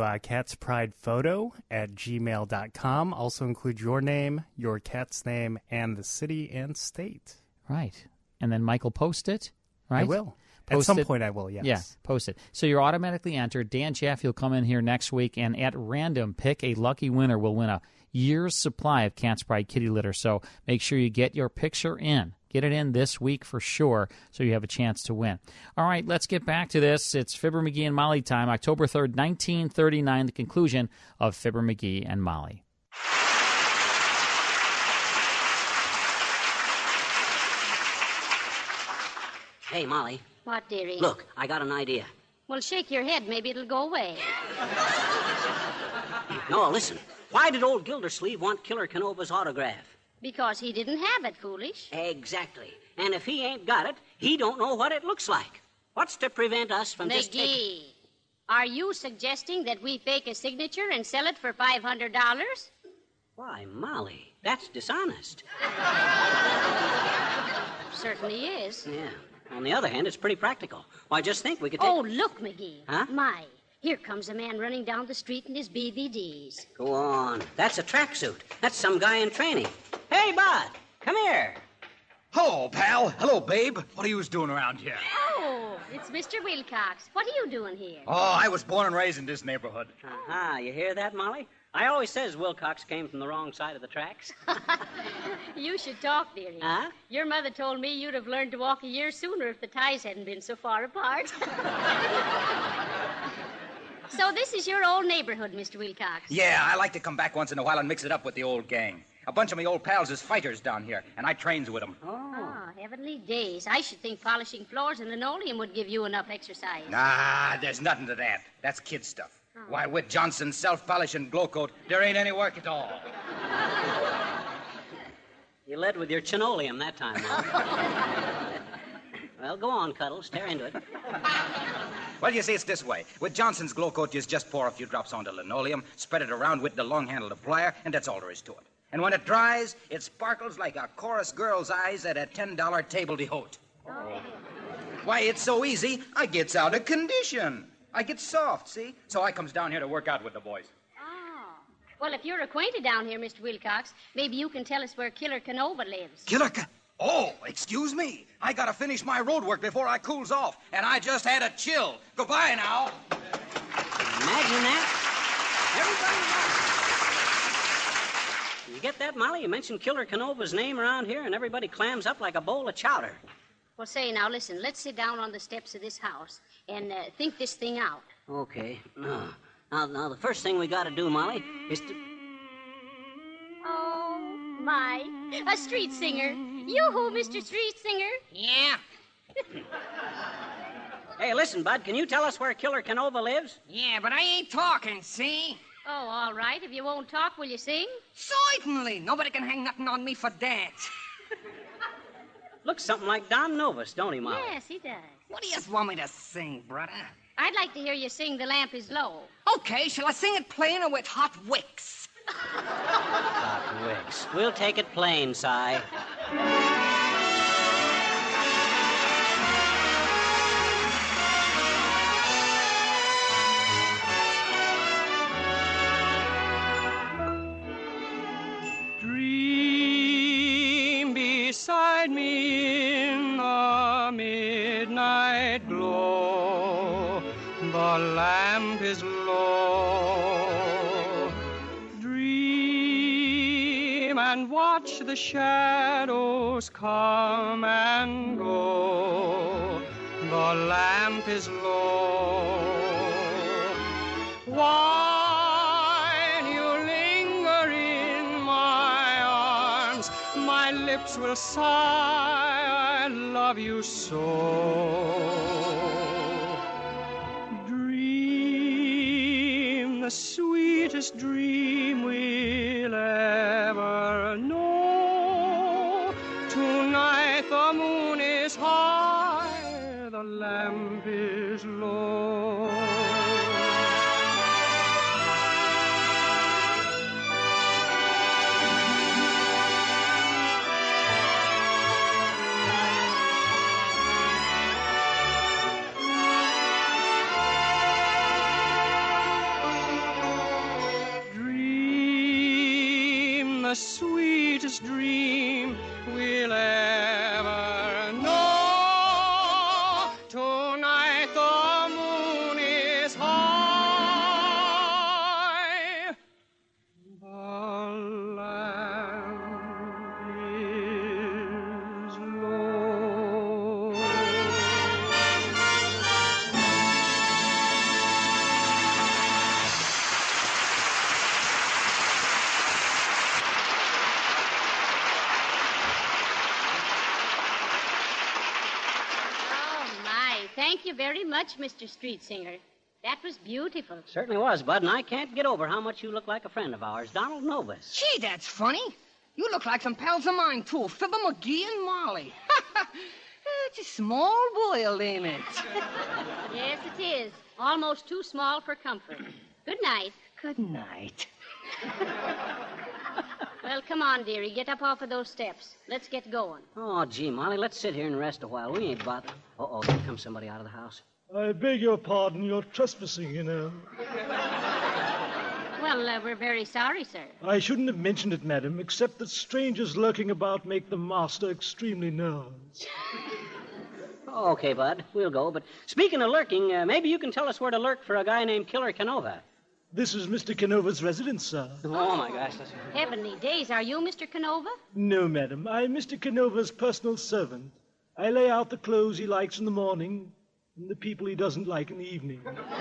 catspridePhoto@gmail.com. Also include your name, your cat's name, and the city and state. Right. And then Mike will post it, right? I will. Post At some it. point I will, yes. Yeah, post it. So you're automatically entered. Dan Jaffe will come in here next week and at random pick a lucky winner. Will win a year's supply of Cat's Pride kitty litter. So make sure you get your picture in. Get it in this week for sure so you have a chance to win. All right, let's get back to this. It's Fibber McGee and Molly time, October 3rd, 1939, the conclusion of Fibber McGee and Molly. Hey, Molly. What, dearie? Look, I got an idea. Well, shake your head. Maybe it'll go away. No, listen. Why did old Gildersleeve want Killer Canova's autograph? Because he didn't have it, foolish. Exactly. And if he ain't got it, he don't know what it looks like. What's to prevent us from just taking... McGee, are you suggesting that we fake a signature and sell it for $500? Why, Molly, that's dishonest. Certainly is. Yeah. On the other hand, it's pretty practical. Why, just think we could take... Oh, look, McGee. Huh? My, here comes a man running down the street in his BVDs. Go on. That's a tracksuit. That's some guy in training. Hey, Bud, come here. Hello, pal. Hello, babe. What are you doing around here? Oh, it's Mr. Wilcox. What are you doing here? Oh, I was born and raised in this neighborhood. Uh-huh. You hear that, Molly? I always says Wilcox came from the wrong side of the tracks. You should talk, dearie. Huh? Your mother told me you'd have learned to walk a year sooner if the ties hadn't been so far apart. So this is your old neighborhood, Mr. Wilcox. Yeah, I like to come back once in a while and mix it up with the old gang. A bunch of my old pals is fighters down here, and I trains with them. Oh, heavenly days. I should think polishing floors and linoleum would give you enough exercise. Nah, there's nothing to that. That's kid stuff. Oh. Why, with Johnson's self-polish and glow coat, there ain't any work at all. You led with your chinoleum that time, Molly. Well, go on, Cuddles. Tear into it. Well, you see, it's this way. With Johnson's glow coat, you just pour a few drops onto linoleum, spread it around with the long-handled plier, and that's all there is to it. And when it dries, it sparkles like a chorus girl's eyes at a $10 table d'hote. Oh. Why, it's so easy, I gets out of condition. I get soft, see? So I comes down here to work out with the boys. Oh. Well, if you're acquainted down here, Mr. Wilcox, maybe you can tell us where Killer Canova lives. Oh, excuse me. I gotta finish my road work before I cools off, and I just had a chill. Goodbye now. Imagine that. Everybody knows. You get that, Molly? You mentioned Killer Canova's name around here, and everybody clams up like a bowl of chowder. Well, say, now, listen. Let's sit down on the steps of this house and think this thing out. Okay. Now, the first thing we got to do, Molly, is to... Oh, my. A street singer. Yoo-hoo, Mr. Street Singer. Yeah. Hey, listen, Bud, can you tell us where Killer Canova lives? Yeah, but I ain't talking, see? Oh, all right. If you won't talk, will you sing? Certainly. Nobody can hang nothing on me for that. Looks something like Don Novus, don't he, Molly? Yes, he does. What do you want me to sing, brother? I'd like to hear you sing The Lamp is Low. Okay, shall I sing it plain or with hot wicks? Hot wicks. We'll take it plain, Si. Dream beside me in the midnight glow. The lamp is low. Dream and watch the shadows come and go. The lamp is low. While you linger in my arms, my lips will sigh, I love you so. Dream the sweetest dream we'll ever know. Tonight the moon is high, the lamp is low. The sweetest dream we'll ever know. Tonight the moon is high, the lamp is low. Thank you very much, Mr. Street Singer. That was beautiful. Certainly was, Bud, and I can't get over how much you look like a friend of ours, Donald Novus. Gee, that's funny. You look like some pals of mine, too. Fibber McGee and Molly. It's a small boiled, ain't it? Yes, it is. Almost too small for comfort. Good night. Good night. Well, come on, dearie. Get up off of those steps. Let's get going. Oh, gee, Molly, let's sit here and rest a while. We ain't bothered. Uh-oh, here comes somebody out of the house. I beg your pardon. You're trespassing, you know. Well, we're very sorry, sir. I shouldn't have mentioned it, madam, except that strangers lurking about make the master extremely nervous. Okay, Bud, we'll go. But speaking of lurking, maybe you can tell us where to lurk for a guy named Killer Canova. This is Mr. Canova's residence, sir. Oh, my gosh. Heavenly days, are you Mr. Canova? No, madam. I'm Mr. Canova's personal servant. I lay out the clothes he likes in the morning and the people he doesn't like in the evening.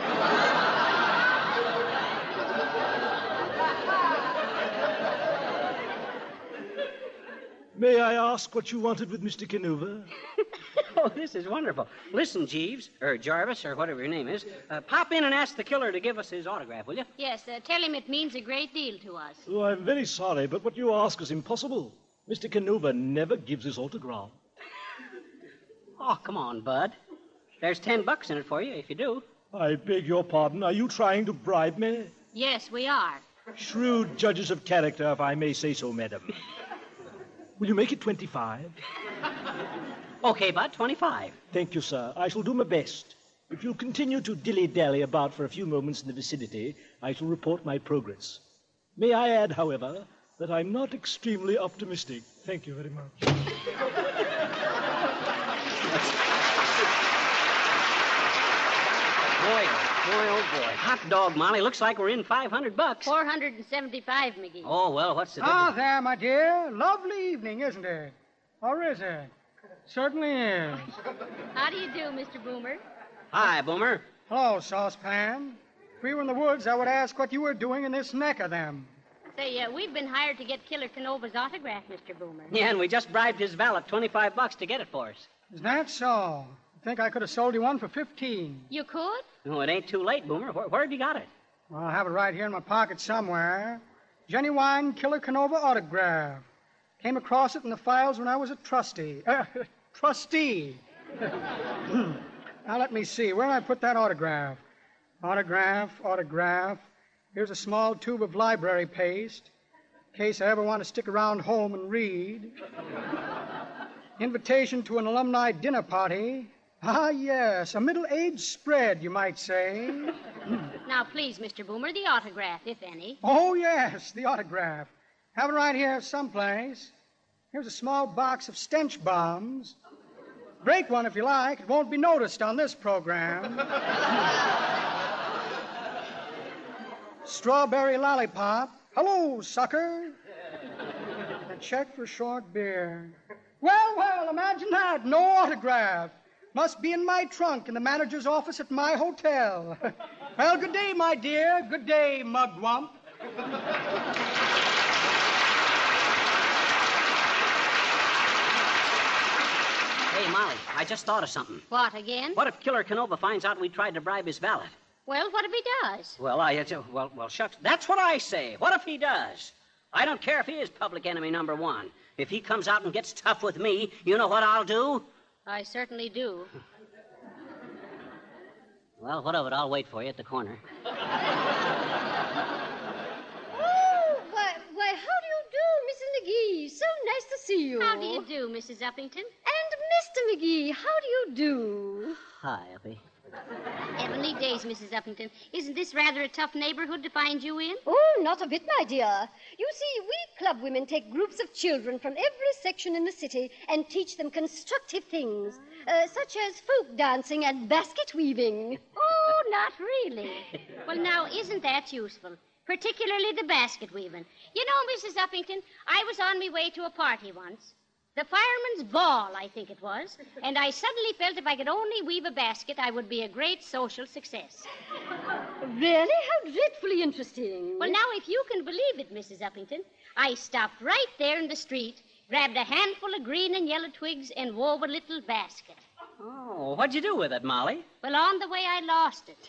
May I ask what you wanted with Mr. Canova? Oh, this is wonderful. Listen, Jeeves, or Jarvis, or whatever your name is, pop in and ask the killer to give us his autograph, will you? Yes, tell him it means a great deal to us. Oh, I'm very sorry, but what you ask is impossible. Mr. Canova never gives his autograph. Oh, come on, Bud. There's $10 in it for you, if you do. I beg your pardon. Are you trying to bribe me? Yes, we are. Shrewd judges of character, if I may say so, madam. Will you make it 25? Okay, Bud, 25. Thank you, sir. I shall do my best. If you continue to dilly-dally about for a few moments in the vicinity, I shall report my progress. May I add, however, that I'm not extremely optimistic. Thank you very much. Boy, oh boy. Hot dog, Molly. Looks like we're in $500. 475, McGee. Oh, well, what's the difference? Ah, there, my dear. Lovely evening, isn't it? Or is it? Certainly is. How do you do, Mr. Boomer? Hi, Boomer. Hello, Saucepan. If we were in the woods, I would ask what you were doing in this neck of them. Say, we've been hired to get Killer Canova's autograph, Mr. Boomer. Yeah, and we just bribed his valet $25 to get it for us. Is that so? I think I could have sold you one for 15. You could? No, it ain't too late, Boomer. Where have you got it? Well, I have it right here in my pocket somewhere. Genuine Killer Canova autograph. Came across it in the files when I was a trustee. Trustee. Now, let me see. Where did I put that autograph? Autograph. Here's a small tube of library paste, in case I ever want to stick around home and read. Invitation to an alumni dinner party. Ah, yes, a middle-aged spread, you might say. Now, please, Mr. Boomer, the autograph, if any. Oh, yes, the autograph. Have it right here someplace. Here's a small box of stench bombs. Break one if you like. It won't be noticed on this program. Strawberry lollipop. Hello, sucker. A check for short beer. Well, imagine that. No autograph. Must be in my trunk in the manager's office at my hotel. Well, good day, my dear. Good day, mugwump. Hey, Molly, I just thought of something. What, again? What if Killer Canova finds out we tried to bribe his valet? Well, what if he does? Well, shucks. That's what I say. What if he does? I don't care if he is public enemy number one. If he comes out and gets tough with me, you know what I'll do? I certainly do. Well, what of it? I'll wait for you at the corner. Oh, why, how do you do, Mrs. McGee? So nice to see you. How do you do, Mrs. Uppington? And Mr. McGee, how do you do? Hi, Uppy. Heavenly days, Mrs. Uppington. Isn't this rather a tough neighborhood to find you in? Oh, not a bit, my dear. You see, we club women take groups of children from every section in the city and teach them constructive things, such as folk dancing and basket weaving. Oh, not really. Well, now, isn't that useful? Particularly the basket weaving. You know, Mrs. Uppington, I was on my way to a party once. The fireman's ball, I think it was. And I suddenly felt if I could only weave a basket, I would be a great social success. Really? How dreadfully interesting. Well, now, if you can believe it, Mrs. Uppington, I stopped right there in the street, grabbed a handful of green and yellow twigs, and wove a little basket. Oh, what'd you do with it, Molly? Well, on the way, I lost it.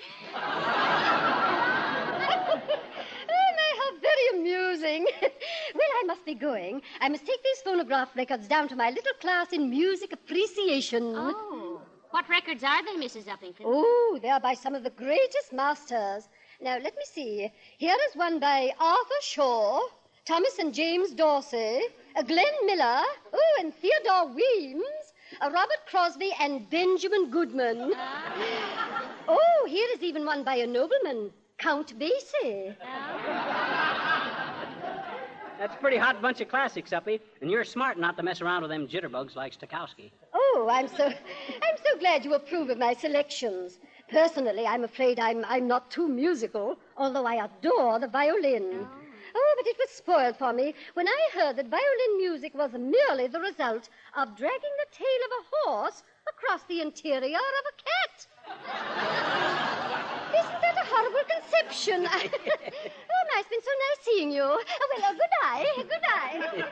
Oh, my, how very amusing. Well, I must be going, I must take these phonograph records down to my little class in music appreciation. Oh. What records are they, Mrs. Uppington? Oh, they are by some of the greatest masters. Now, let me see. Here is one by Arthur Shaw, Thomas and James Dorsey, Glenn Miller, and Theodore Weems, Robert Crosby, and Benjamin Goodman. Oh, here is even one by a nobleman, Count Basie. That's a pretty hot bunch of classics, Uppy, and you're smart not to mess around with them jitterbugs like Stokowski. Oh, I'm so glad you approve of my selections. Personally, I'm afraid I'm not too musical, although I adore the violin. Oh, but it was spoiled for me when I heard that violin music was merely the result of dragging the tail of a horse across the interior of a cat. Isn't that a horrible conception? Oh, my, it's been so nice seeing you. Well, good night. Good night.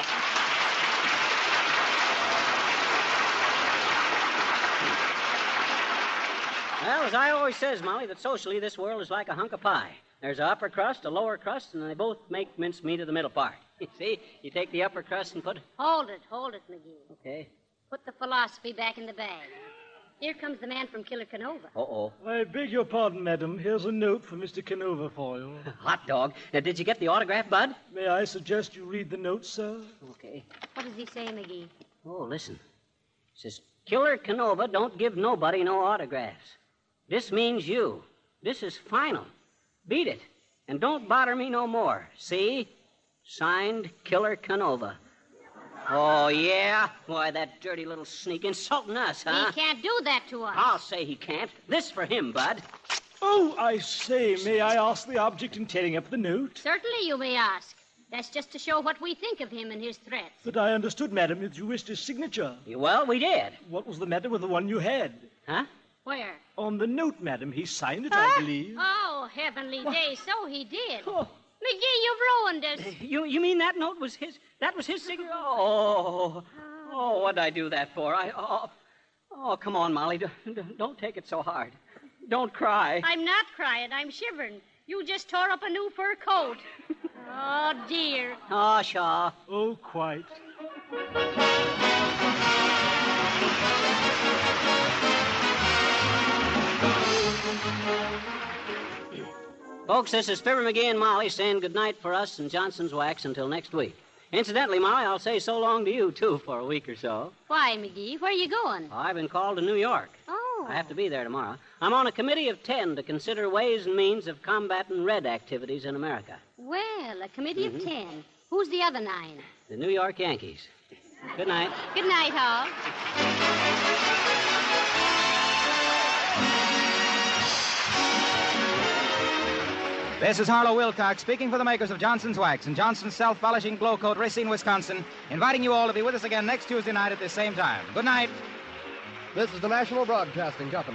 Well, as I always says, Molly, that socially this world is like a hunk of pie. There's an upper crust, a lower crust, and they both make mincemeat of the middle part. You see, you take the upper crust and put... Hold it, McGee. Okay. Put the philosophy back in the bag. Here comes the man from Killer Canova. Uh-oh. I beg your pardon, madam. Here's a note for Mr. Canova for you. Hot dog. Now, did you get the autograph, Bud? May I suggest you read the note, sir? Okay. What does he say, McGee? Oh, listen. It says, Killer Canova don't give nobody no autographs. This means you. This is final. Beat it. And don't bother me no more. See? Signed, Killer Canova. Oh, yeah? Why, that dirty little sneak insulting us, huh? He can't do that to us. I'll say he can't. This for him, Bud. Oh, I say, may I ask the object in tearing up the note? Certainly you may ask. That's just to show what we think of him and his threats. But I understood, madam, that you wished his signature. Well, we did. What was the matter with the one you had? Huh? Where? On the note, madam. He signed it, I believe. Oh, heavenly days, so he did. Oh. McGee, you've ruined us. You mean that note was his... That was his signature? Oh, what'd I do that for? Oh, come on, Molly. Don't take it so hard. Don't cry. I'm not crying. I'm shivering. You just tore up a new fur coat. Oh, dear. Oh, Shaw. Oh, quite. Folks, this is Fibber McGee and Molly saying goodnight for us and Johnson's Wax until next week. Incidentally, Molly, I'll say so long to you, too, for a week or so. Why, McGee? Where are you going? I've been called to New York. Oh. I have to be there tomorrow. I'm on a committee of 10 to consider ways and means of combating red activities in America. Well, a committee of 10. Who's the other 9? The New York Yankees. Good night. Good night, Hall. This is Harlow Wilcox speaking for the makers of Johnson's Wax and Johnson's Self-Polishing Glow Coat, Racine, Wisconsin, inviting you all to be with us again next Tuesday night at this same time. Good night. This is the National Broadcasting Company.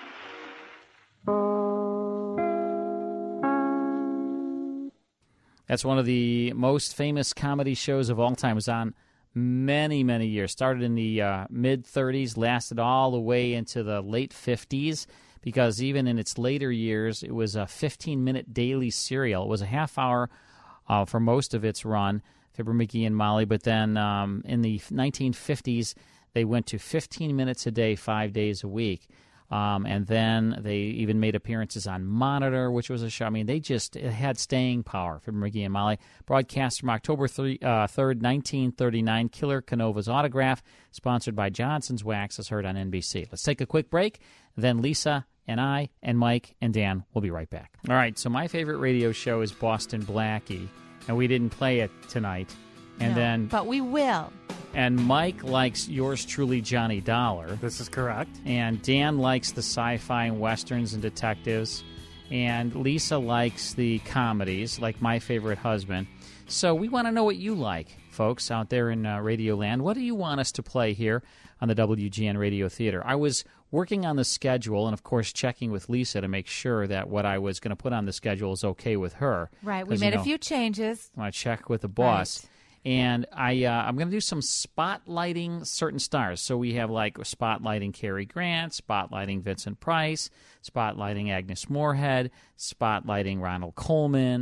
That's one of the most famous comedy shows of all time. It was on many, many years. Started in the mid-30s, lasted all the way into the late 50s. Because even in its later years, it was a 15-minute daily serial. It was a half hour for most of its run, Fibber McGee and Molly. But then in the 1950s, they went to 15 minutes a day, 5 days a week. And then they even made appearances on Monitor, which was a show. I mean, it had staying power, Fibber McGee and Molly. Broadcast from October 3rd, 1939, Killer Canova's Autograph, sponsored by Johnson's Wax, is heard on NBC. Let's take a quick break. Then Lisa and I and Mike and Dan will be right back. All right, so my favorite radio show is Boston Blackie, and we didn't play it tonight. And but we will. And Mike likes yours truly, Johnny Dollar. This is correct. And Dan likes the sci-fi and westerns and detectives. And Lisa likes the comedies, like My Favorite Husband. So we want to know what you like, folks, out there in Radio Land. What do you want us to play here on the WGN Radio Theater? I was working on the schedule and, of course, checking with Lisa to make sure that what I was going to put on the schedule is okay with her. Right. We made a few changes. I want to check with the boss. Right. And I'm going to do some spotlighting certain stars. So we have like spotlighting Cary Grant, spotlighting Vincent Price, spotlighting Agnes Moorehead, spotlighting Ronald Colman.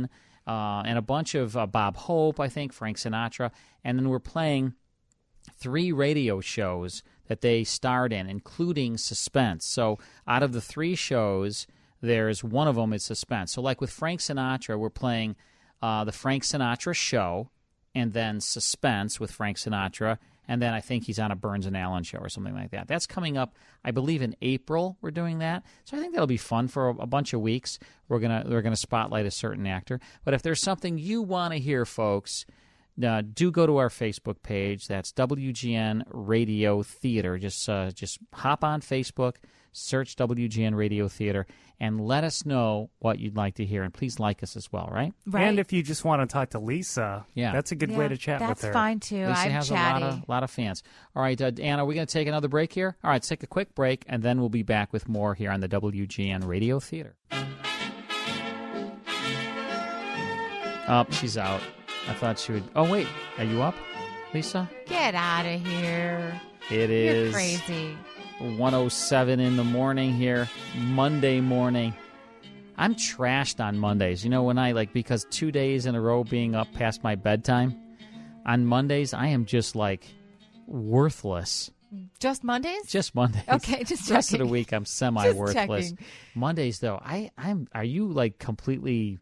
and a bunch of Bob Hope, I think, Frank Sinatra. And then we're playing 3 radio shows that they starred in, including Suspense. So out of the 3 shows, there's one of them is Suspense. So like with Frank Sinatra, we're playing the Frank Sinatra Show, and then Suspense with Frank Sinatra, and then I think he's on a Burns and Allen show or something like that. That's coming up, I believe, in April. We're doing that, so I think that'll be fun for a bunch of weeks. We're gonna spotlight a certain actor. But if there's something you want to hear, folks, do go to our Facebook page. That's WGN Radio Theater. Just hop on Facebook, search WGN Radio Theater, and let us know what you'd like to hear. And please like us as well, right? And if you just want to talk to Lisa, that's a good way to chat with her. That's fine, too. Lisa I'm has chatty. a lot of fans. All right, Anna, are we going to take another break here? All right, let's take a quick break, and then we'll be back with more here on the WGN Radio Theater. Oh, she's out. I thought she would... Oh, wait. Are you up, Lisa? Get out of here. It is... You're crazy. 1:07 in the morning here, Monday morning. I'm trashed on Mondays. You know, when because 2 days in a row being up past my bedtime, on Mondays, I am just, worthless. Just Mondays? Just Mondays. Okay, just the rest of checking. the week, I'm semi-worthless. checking. Mondays, though, are you, completely,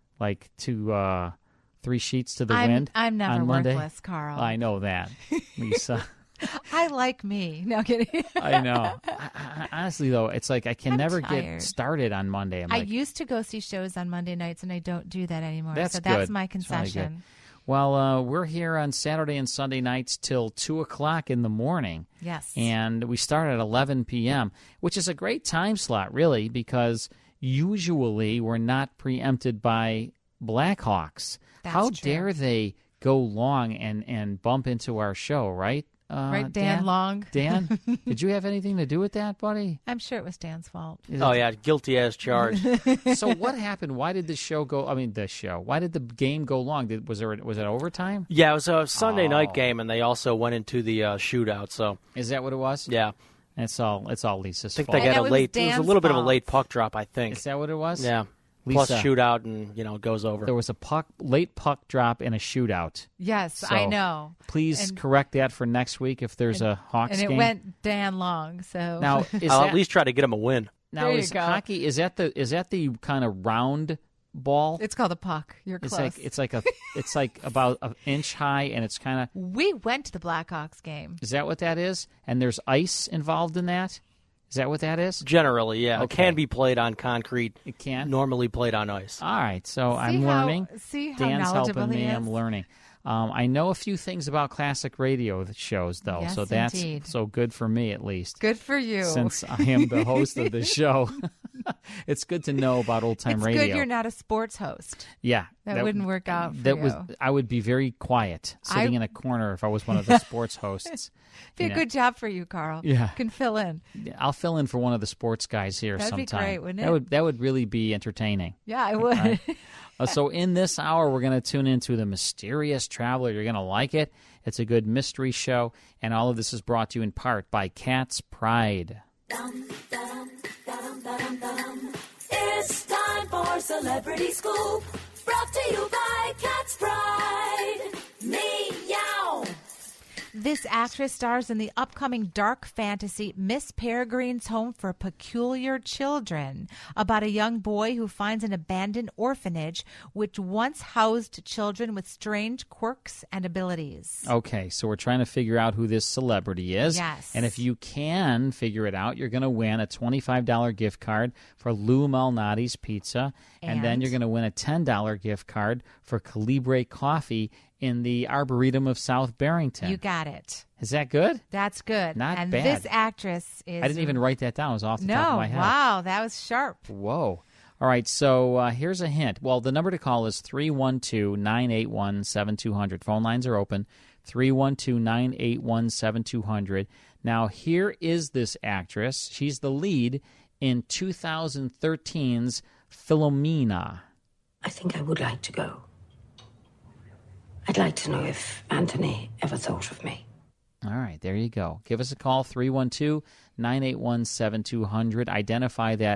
to 3 sheets to the wind I'm never on Monday? worthless, Carl. I know that, Lisa. I like me. No, kidding. I know. I, honestly, though, it's I can never tired. get started on Monday. I used to go see shows on Monday nights, and I don't do that anymore. That's so that's good. my That's really concession. good. Well, we're here on Saturday and Sunday nights till 2 o'clock in the morning. Yes. And we start at 11 p.m., which is a great time slot, really, because usually we're not preempted by Blackhawks. That's How true. dare they go long and bump into our show, right? Right, Dan Long. Dan, did you have anything to do with that, buddy? I'm sure it was Dan's fault. Oh, yeah, guilty as charged. So what happened? Why did the show go? I mean, the show. Why did the game go long? Was it overtime? Yeah, it was a Sunday night game, and they also went into the shootout. So is that what it was? Yeah, it's all Lisa's I think fault. they got a late. It was a little bit of a late puck drop, I think. Is that what it was? Yeah. Lisa, plus shootout, and it goes over. There was a late puck drop and a shootout. Yes, So, I know. Please And- correct that for next week if there's a Hawks And it game. went Dan Long. So Now, I'll at least try to get them a win. Now, There you is go. hockey is that the kind of round ball? it's called a puck. You're It's close. it's like about an inch high, and it's kind of. We went to the Blackhawks game. Is that what that is? And there's ice involved in that? Is that what that is? Generally, yeah. Okay. It can be played on concrete. It can? Normally played on ice. All right, so See I'm how- learning. see how Dan's knowledgeable helping he me. is? I'm learning. I know a few things about classic radio shows, though, Yes, so that's indeed. so good for me at least. Good for you. Since I am the host of the show, it's good to know about old time It's radio. good you're not a sports host. Yeah, That wouldn't work out for that you. was. I would be very quiet, sitting in a corner if I was one of the sports hosts. Be a good job for you, Carl. Yeah. You can fill in. I'll fill in for one of the sports guys here That'd be sometime. great, wouldn't it? That would really be entertaining. Yeah, I would. Right. So in this hour, we're going to tune into The Mysterious Traveler. You're going to like it. It's a good mystery show, and all of this is brought to you in part by Cat's Pride. It's time for Celebrity Scoop. Brought to you by Cat's Pride. Meow. This actress stars in the upcoming dark fantasy Miss Peregrine's Home for Peculiar Children, about a young boy who finds an abandoned orphanage which once housed children with strange quirks and abilities. Okay, so we're trying to figure out who this celebrity is. Yes. And if you can figure it out, you're going to win a $25 gift card for Lou Malnati's Pizza. And then And? you're going to win a $10 gift card for Calibre Coffee in the Arboretum of South Barrington. You got it. Is that good? That's good. Not and bad. this actress is... I didn't even write that down. It was off the top of my head. Wow, that was sharp. Whoa. All right, so here's a hint. Well, the number to call is 312-981-7200. Phone lines are open, 312-981-7200. Now, here is this actress. She's the lead in 2013's Philomena. I think I would like to go. I'd like to know if Anthony ever thought of me. All right, there you go. Give us a call, 312-981-7200. Identify that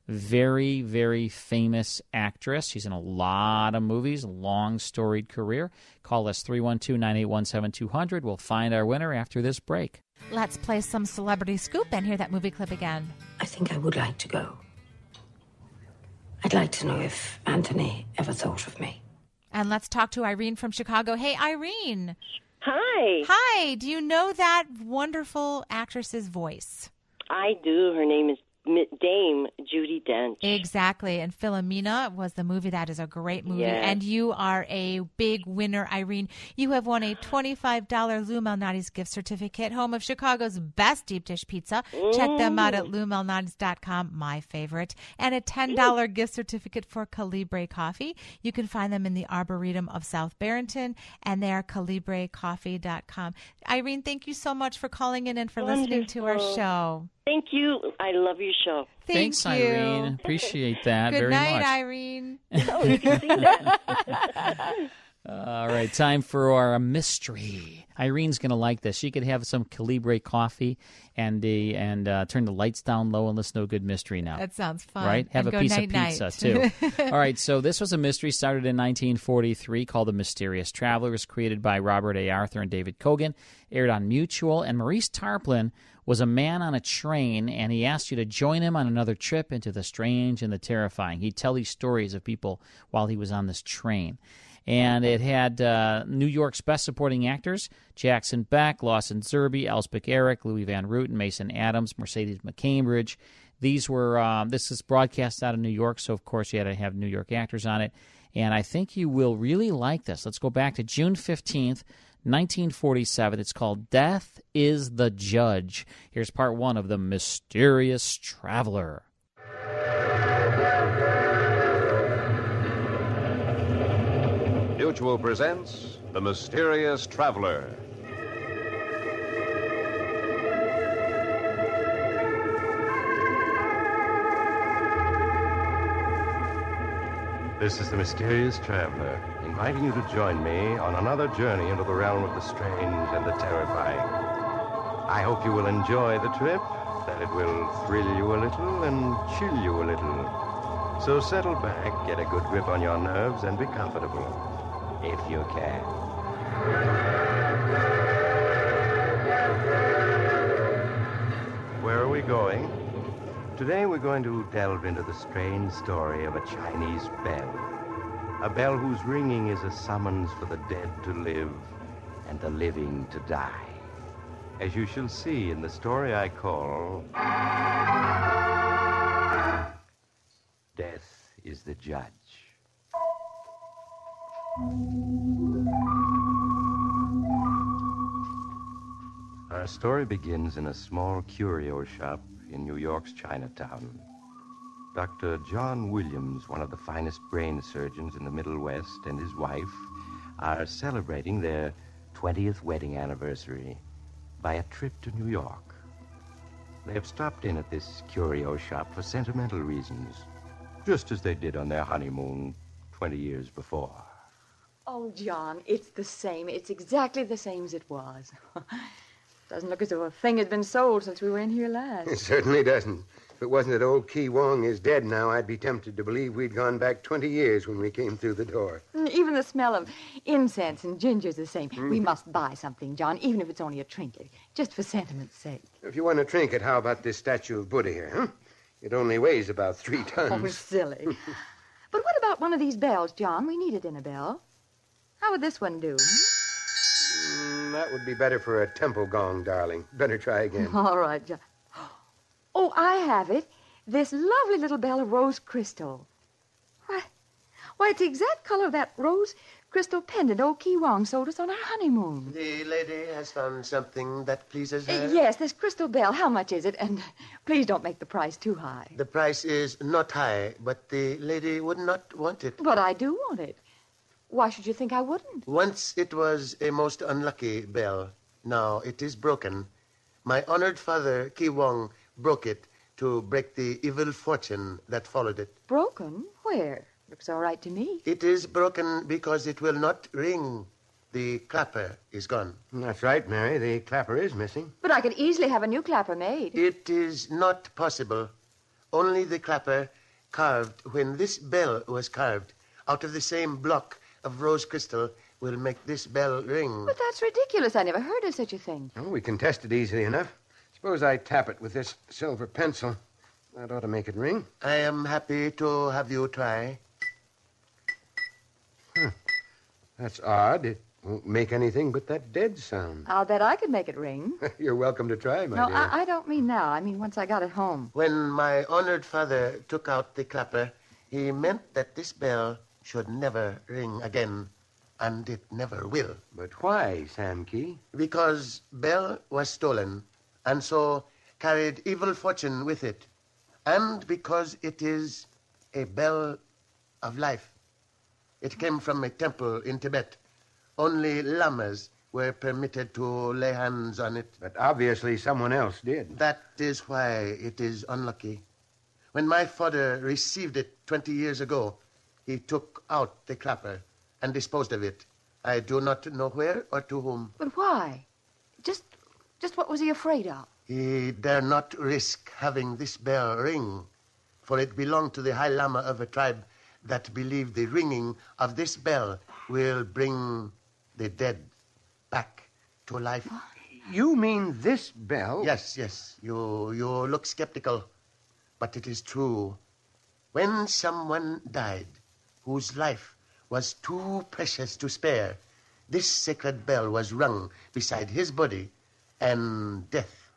Very, very famous actress. She's in a lot of movies, long storied career. Call us 312-981-7200. We'll find our winner after this break. Let's play some Celebrity Scoop and hear that movie clip again. I think I would like to go. I'd like to know if Anthony ever thought of me. And let's talk to Irene from Chicago. Hey, Irene. Hi. Hi. Do you know that wonderful actress's voice? I do. Her name is Dame Judi Dench. Exactly. And Philomena was the movie. That is a great movie. Yes. And you are a big winner, Irene. You have won a $25 Lou Malnati's gift certificate, home of Chicago's best deep dish pizza. Check them out at LouMalnati's.com, my favorite. And a $10 gift certificate for Calibre Coffee. You can find them in the Arboretum of South Barrington, and they are calibrecoffee.com. Irene, thank you so much for calling in and for listening to our show. Thank you. I love your show. Thanks, Irene. Appreciate that very much. Good night, Irene. Oh, you can see that. All right, time for our mystery. Irene's going to like this. She could have some Calibre coffee and turn the lights down low and listen to a good mystery now. That sounds fun. Right? Have and a piece night-night. of pizza, too. All right, so this was a mystery started in 1943 called The Mysterious Traveler. It was created by Robert A. Arthur and David Kogan, aired on Mutual, and Maurice Tarplin was a man on a train, and he asked you to join him on another trip into the strange and the terrifying. He'd tell these stories of people while he was on this train. And it had New York's best supporting actors, Jackson Beck, Lawson Zerbe, Elspeth Eric, Louis Van Ruten, Mason Adams, Mercedes McCambridge. This is broadcast out of New York, so of course you had to have New York actors on it. And I think you will really like this. Let's go back to June 15th, 1947. It's called Death is the Judge. Here's part one of The Mysterious Traveler. Mutual presents The Mysterious Traveler. This is The Mysterious Traveler, inviting you to join me on another journey into the realm of the strange and the terrifying. I hope you will enjoy the trip, that it will thrill you a little and chill you a little. So settle back, get a good grip on your nerves, and be comfortable. If you can. Where are we going? Today we're going to delve into the strange story of a Chinese bell. A bell whose ringing is a summons for the dead to live and the living to die. As you shall see in the story I call Death is the Judge. Our story begins in a small curio shop in New York's Chinatown. Dr. John Williams, one of the finest brain surgeons in the Middle West, and his wife are celebrating their 20th wedding anniversary by a trip to New York. They have stopped in at this curio shop for sentimental reasons, just as they did on their honeymoon 20 years before. Oh, John, it's the same. It's exactly the same as it was. Doesn't look as though a thing had been sold since we were in here last. It certainly doesn't. If it wasn't that old Ki Wong is dead now, I'd be tempted to believe we'd gone back 20 years when we came through the door. Even the smell of incense and ginger's the same. We must buy something, John, even if it's only a trinket, just for sentiment's sake. If you want a trinket, how about this statue of Buddha here, huh? It only weighs about 3 tons. Oh, silly. But what about one of these bells, John? We need a dinner bell. How would this one do? That would be better for a temple gong, darling. Better try again. All right, John. Oh, I have it. This lovely little bell of rose crystal. Why, it's the exact color of that rose crystal pendant old Ki Wong sold us on our honeymoon. The lady has found something that pleases her? Yes, this crystal bell. How much is it? And please don't make the price too high. The price is not high, but the lady would not want it. But I do want it. Why should you think I wouldn't? Once it was a most unlucky bell. Now it is broken. My honored father, Ki Wong, broke it to break the evil fortune that followed it. Broken? Where? Looks all right to me. It is broken because it will not ring. The clapper is gone. That's right, Mary. The clapper is missing. But I could easily have a new clapper made. It is not possible. Only the clapper carved when this bell was carved out of the same block of rose crystal will make this bell ring. But that's ridiculous. I never heard of such a thing. Oh, we can test it easily enough. Suppose I tap it with this silver pencil. That ought to make it ring. I am happy to have you try. That's odd. It won't make anything but that dead sound. I'll bet I could make it ring. You're welcome to try, my No, dear. I don't mean now. I mean once I got it home. When my honored father took out the clapper, he meant that this bell should never ring again, and it never will. But why, Sam Key? Because bell was stolen, and so carried evil fortune with it, and because it is a bell of life. It came from a temple in Tibet. Only lamas were permitted to lay hands on it. But obviously someone else did. That is why it is unlucky. When my father received it 20 years ago, he took out the clapper and disposed of it. I do not know where or to whom. But why? Just what was he afraid of? He dare not risk having this bell ring, for it belonged to the High Lama of a tribe that believed the ringing of this bell will bring the dead back to life. You mean this bell? Yes. You look skeptical, but it is true. When someone died whose life was too precious to spare, this sacred bell was rung beside his body, and death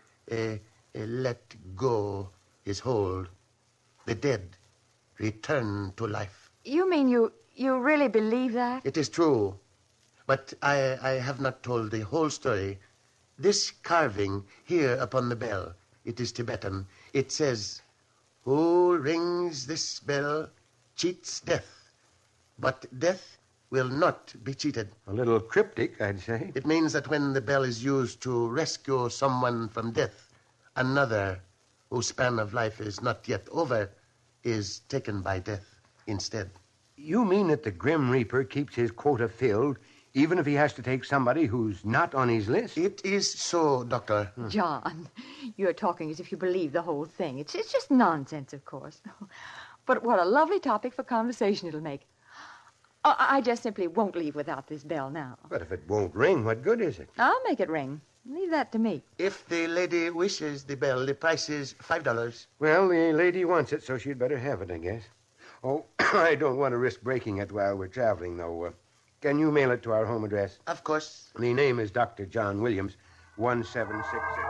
let go his hold. The dead return to life. You mean you really believe that? It is true, but I have not told the whole story. This carving here upon the bell, it is Tibetan. It says, "Who rings this bell cheats death, but death will not be cheated." A little cryptic, I'd say. It means that when the bell is used to rescue someone from death, another whose span of life is not yet over is taken by death instead. You mean that the Grim Reaper keeps his quota filled even if he has to take somebody who's not on his list? It is so, Doctor. John, you're talking as if you believe the whole thing. It's just nonsense, of course. But what a lovely topic for conversation it'll make. I just simply won't leave without this bell now. But if it won't ring, what good is it? I'll make it ring. Leave that to me. If the lady wishes the bell, the price is $5. Well, the lady wants it, so she'd better have it, I guess. Oh, I don't want to risk breaking it while we're traveling, though. Can you mail it to our home address? Of course. The name is Dr. John Williams, 1766.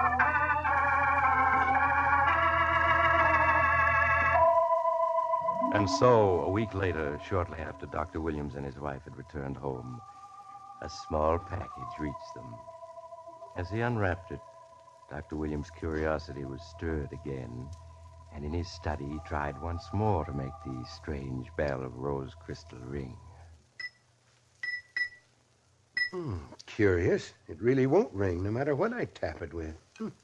And so, a week later, shortly after Dr. Williams and his wife had returned home, a small package reached them. As he unwrapped it, Dr. Williams' curiosity was stirred again, and in his study he tried once more to make the strange bell of rose crystal ring. Curious. It really won't ring, no matter what I tap it with.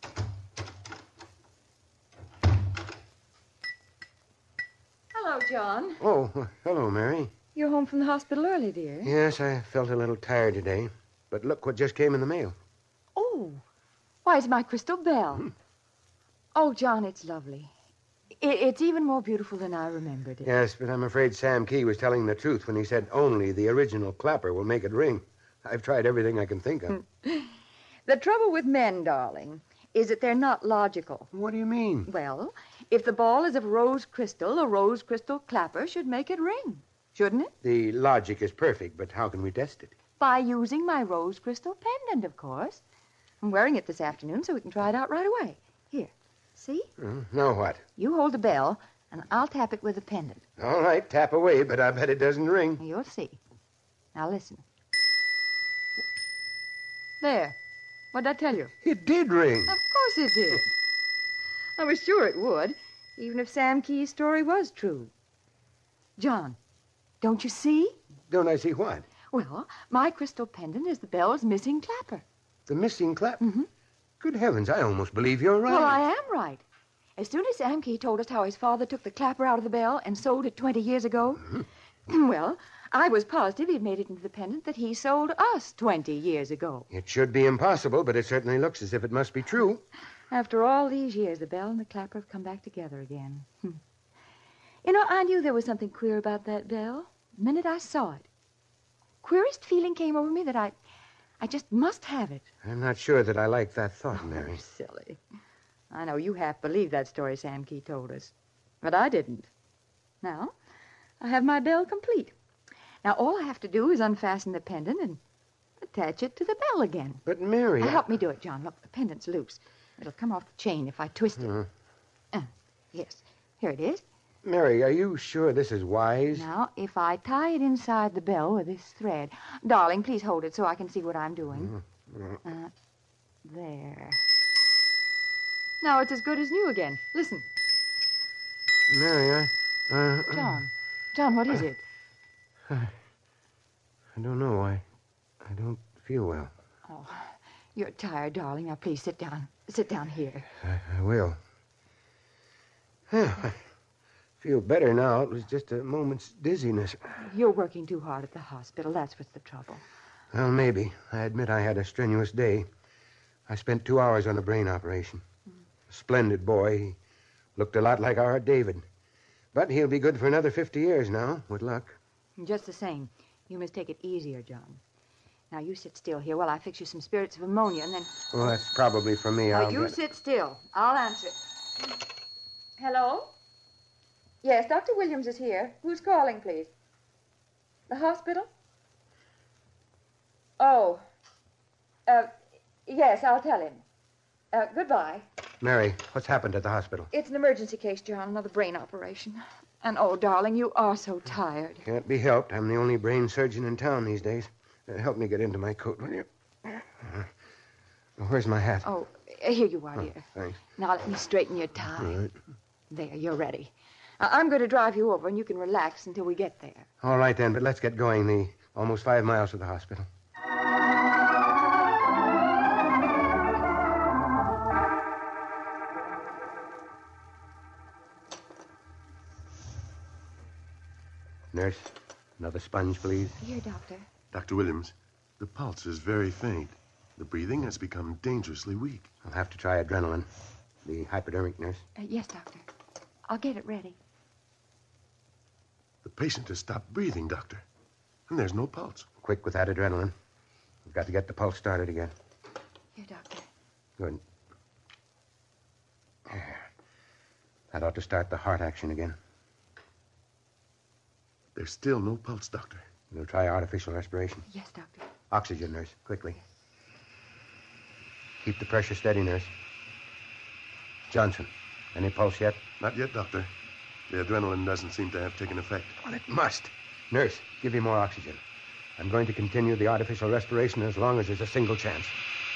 Hello, John. Oh, hello, Mary. You're home from the hospital early, dear. Yes, I felt a little tired today. But look what just came in the mail. Oh, why, it's my crystal bell. Oh, John, it's lovely. It's even more beautiful than I remembered it. Yes, but I'm afraid Sam Key was telling the truth when he said only the original clapper will make it ring. I've tried everything I can think of. The trouble with men, darling, is that they're not logical. What do you mean? Well, if the ball is of rose crystal, a rose crystal clapper should make it ring, shouldn't it? The logic is perfect, but how can we test it? By using my rose crystal pendant, of course. I'm wearing it this afternoon so we can try it out right away. Here, see? Now what? You hold the bell, and I'll tap it with the pendant. All right, tap away, but I bet it doesn't ring. You'll see. Now listen. There. What'd I tell you? It did ring. Of course it did. I was sure it would, even if Sam Key's story was true. John, don't you see? Don't I see what? Well, my crystal pendant is the bell's missing clapper. The missing clapper? Mm-hmm. Good heavens, I almost believe you're right. Well, I am right. As soon as Sam Key told us how his father took the clapper out of the bell and sold it 20 years ago, well, I was positive he'd made it into the pendant that he sold us 20 years ago. It should be impossible, but it certainly looks as if it must be true. After all these years, the bell and the clapper have come back together again. You know, I knew there was something queer about that bell the minute I saw it. Queerest feeling came over me that I just must have it. I'm not sure that I like that thought, Mary. Silly. I know you half believed that story Sam Key told us, but I didn't. Now, I have my bell complete. Now, all I have to do is unfasten the pendant and attach it to the bell again. But, Mary... Now, help me do it, John. Look, the pendant's loose. It'll come off the chain if I twist it. Yes, here it is. Mary, are you sure this is wise? Now, if I tie it inside the bell with this thread... Darling, please hold it so I can see what I'm doing. There. Now it's as good as new again. Listen. Mary, John, what is it? I don't know. I don't feel well. Oh, you're tired, darling. Now, please sit down. Sit down here. I will. I feel better now. It was just a moment's dizziness. You're working too hard at the hospital. That's what's the trouble. Well, maybe. I admit I had a strenuous day. I spent 2 hours on a brain operation. A splendid boy. He looked a lot like our David. But he'll be good for another 50 years now, with luck. Just the same. You must take it easier, John. Now, you sit still here while I fix you some spirits of ammonia, and then... Well, that's probably for me. Now, you sit still. I'll answer it. Hello? Yes, Dr. Williams is here. Who's calling, please? The hospital? Oh. Yes, I'll tell him. Goodbye. Mary, what's happened at the hospital? It's an emergency case, John. Another brain operation. And, oh, darling, you are so tired. Can't be helped. I'm the only brain surgeon in town these days. Help me get into my coat, will you? Where's my hat? Oh, here you are, dear. Thanks. Now let me straighten your tie. All right. There, you're ready. I'm going to drive you over, and you can relax until we get there. All right, then, but let's get going. The almost 5 miles to the hospital. Nurse, another sponge, please. Here, Doctor. Dr. Williams, the pulse is very faint. The breathing has become dangerously weak. I'll have to try adrenaline. The hypodermic, nurse. Yes, Doctor. I'll get it ready. The patient has stopped breathing, Doctor. And there's no pulse. Quick with that adrenaline. We've got to get the pulse started again. Here, Doctor. Good. That ought to start the heart action again. There's still no pulse, Doctor. We'll try artificial respiration. Yes, Doctor. Oxygen, nurse, quickly. Keep the pressure steady, nurse. Johnson, any pulse yet? Not yet, Doctor. The adrenaline doesn't seem to have taken effect. Well, it must. Nurse, give him more oxygen. I'm going to continue the artificial respiration as long as there's a single chance.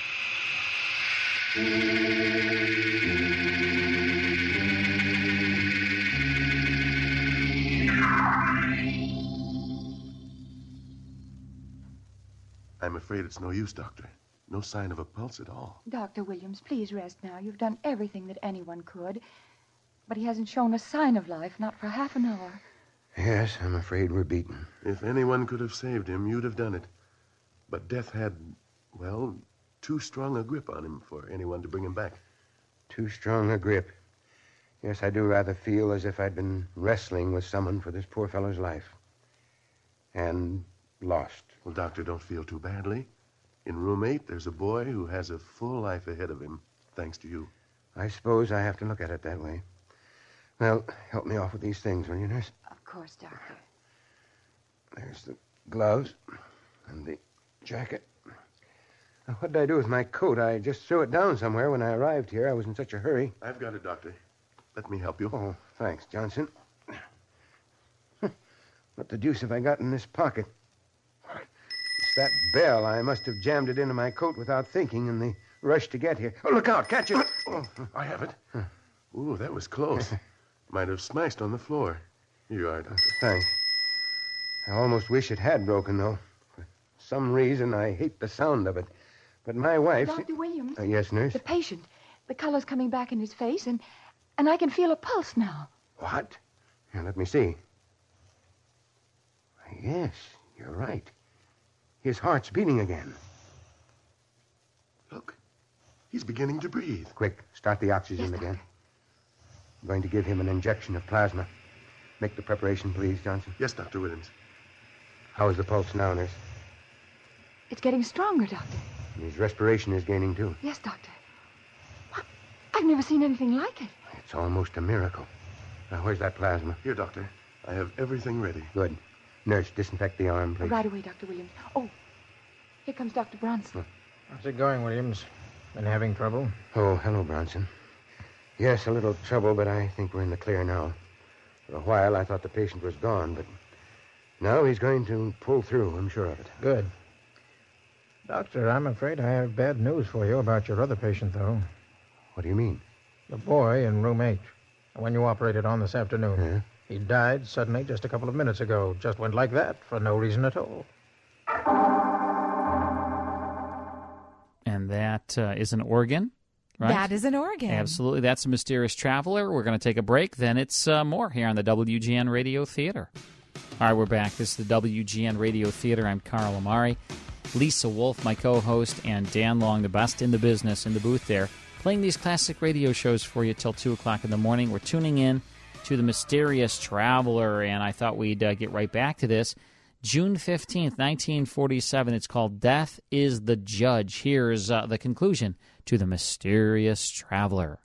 I'm afraid it's no use, Doctor. No sign of a pulse at all. Dr. Williams, please rest now. You've done everything that anyone could. But he hasn't shown a sign of life, not for half an hour. Yes, I'm afraid we're beaten. If anyone could have saved him, you'd have done it. But death had, well, too strong a grip on him for anyone to bring him back. Too strong a grip. Yes, I do rather feel as if I'd been wrestling with someone for this poor fellow's life. And lost. Well, Doctor, don't feel too badly. In room 8, there's a boy who has a full life ahead of him, thanks to you. I suppose I have to look at it that way. Well, help me off with these things, will you, nurse? Of course, Doctor. There's the gloves and the jacket. Now, what did I do with my coat? I just threw it down somewhere when I arrived here. I was in such a hurry. I've got it, Doctor. Let me help you. Oh, thanks, Johnson. What the deuce have I got in this pocket? It's that bell. I must have jammed it into my coat without thinking in the rush to get here. Oh, look out. Catch it. Oh, I have it. Ooh, that was close. Might have smashed on the floor. Here you are, Doctor. Thanks. I almost wish it had broken, though. For some reason, I hate the sound of it. But my wife... Dr. Williams? Yes, nurse? The patient. The color's coming back in his face, and I can feel a pulse now. What? Here, let me see. Yes, you're right. His heart's beating again. Look, he's beginning to breathe. Quick, start the oxygen again. I'm going to give him an injection of plasma. make the preparation, please, Johnson? Yes, Dr. Williams. How is the pulse now, nurse? It's getting stronger, Doctor. His respiration is gaining, too. Yes, Doctor. I've never seen anything like it. It's almost a miracle. Now, where's that plasma? Here, Doctor. I have everything ready. Good. Nurse, disinfect the arm, please. Right away, Dr. Williams. Oh, here comes Dr. Bronson. How's it going, Williams? Been having trouble? Oh, hello, Bronson. Yes, a little trouble, but I think we're in the clear now. For a while, I thought the patient was gone, but now he's going to pull through, I'm sure of it. Good. Doctor, I'm afraid I have bad news for you about your other patient, though. What do you mean? The boy in room 8. The one you operated on this afternoon. Yeah? He died suddenly just a couple of minutes ago. Just went like that for no reason at all. And that is an organ, right? That is an organ. Absolutely. That's a Mysterious Traveler. We're going to take a break. Then it's more here on the WGN Radio Theater. All right, we're back. This is the WGN Radio Theater. I'm Carl Amari. Lisa Wolf, my co-host, and Dan Long, the best in the business, in the booth there, playing these classic radio shows for you till 2 o'clock in the morning. We're tuning in to the Mysterious Traveler, and I thought we'd get right back to this. June 15th, 1947. It's called Death is the Judge. Here's the conclusion to the Mysterious Traveler.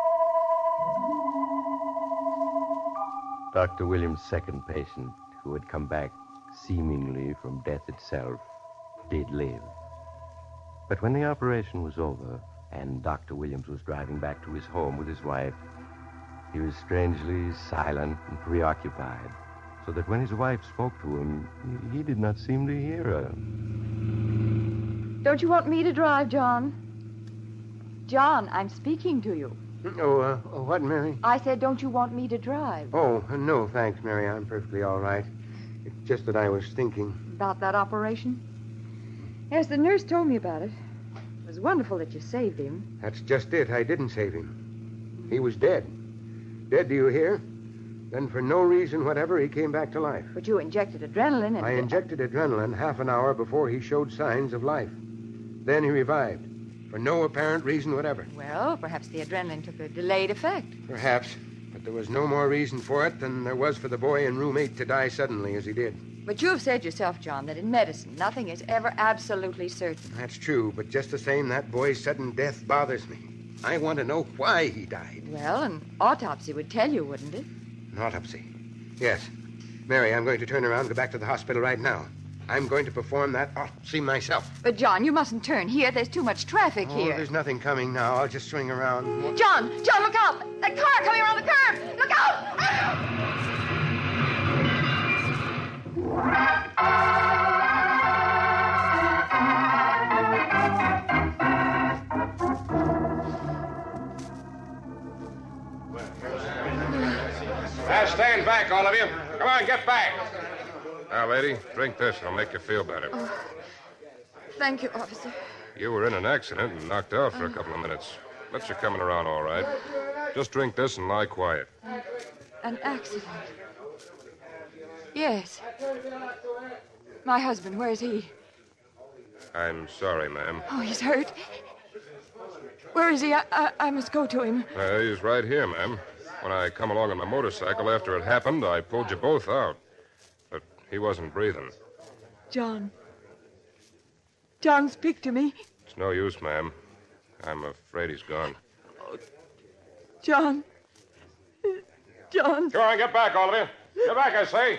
Dr. Williams' second patient, who had come back seemingly from death itself, did live. But when the operation was over and Dr. Williams was driving back to his home with his wife, he was strangely silent and preoccupied, so that when his wife spoke to him, he did not seem to hear her. Don't you want me to drive, John? John, I'm speaking to you. Oh, what, Mary? I said, don't you want me to drive? Oh, no, thanks, Mary. I'm perfectly all right. It's just that I was thinking. About that operation? Yes, the nurse told me about it. It was wonderful that you saved him. That's just it. I didn't save him. He was dead. Dead, do you hear? Then for no reason whatever, he came back to life. But you injected adrenaline and... I injected adrenaline half an hour before he showed signs of life. Then he revived. For no apparent reason whatever. Well, perhaps the adrenaline took a delayed effect. Perhaps. But there was no more reason for it than there was for the boy in room 8 to die suddenly as he did. But you have said yourself, John, that in medicine, nothing is ever absolutely certain. That's true, but just the same, that boy's sudden death bothers me. I want to know why he died. Well, an autopsy would tell you, wouldn't it? An autopsy? Yes. Mary, I'm going to turn around and go back to the hospital right now. I'm going to perform that autopsy myself. But, John, you mustn't turn here. There's too much traffic here. There's nothing coming now. I'll just swing around. John, look out! That car coming around the curve! Look out! Now stand back, all of you. Come on, get back. Now, lady, drink this. It'll make you feel better. Oh, thank you, officer. You were in an accident and knocked out for a couple of minutes. But you're coming around all right. Just drink this and lie quiet. An accident? Yes. My husband, where is he? I'm sorry, ma'am. Oh, he's hurt. Where is he? I must go to him. He's right here, ma'am. When I come along on my motorcycle after it happened, I pulled you both out. But he wasn't breathing. John. John, speak to me. It's no use, ma'am. I'm afraid he's gone. John. John. Come on, get back, all of you. Get back, I say.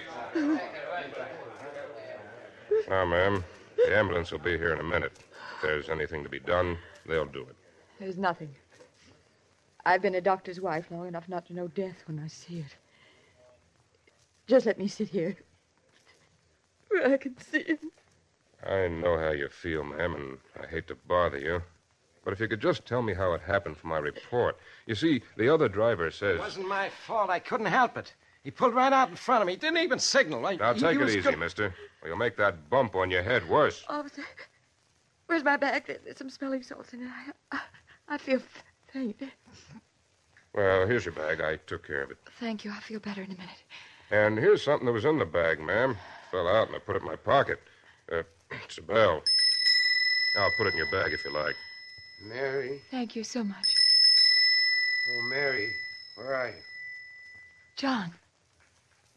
Now, ma'am, the ambulance will be here in a minute. If there's anything to be done, they'll do it. There's nothing. I've been a doctor's wife long enough not to know death when I see it. Just let me sit here where I can see him. I know how you feel, ma'am, and I hate to bother you. But if you could just tell me how it happened for my report. You see, the other driver says... It wasn't my fault. I couldn't help it. He pulled right out in front of me. He didn't even signal. Now, take it easy, mister. Or you'll make that bump on your head worse. Officer, where's my bag? There's some smelling salts in it. I feel faint. Well, here's your bag. I took care of it. Thank you. I'll feel better in a minute. And here's something that was in the bag, ma'am. Fell out and I put it in my pocket. It's a bell. I'll put it in your bag if you like. Mary. Thank you so much. Oh, Mary, where are you? John.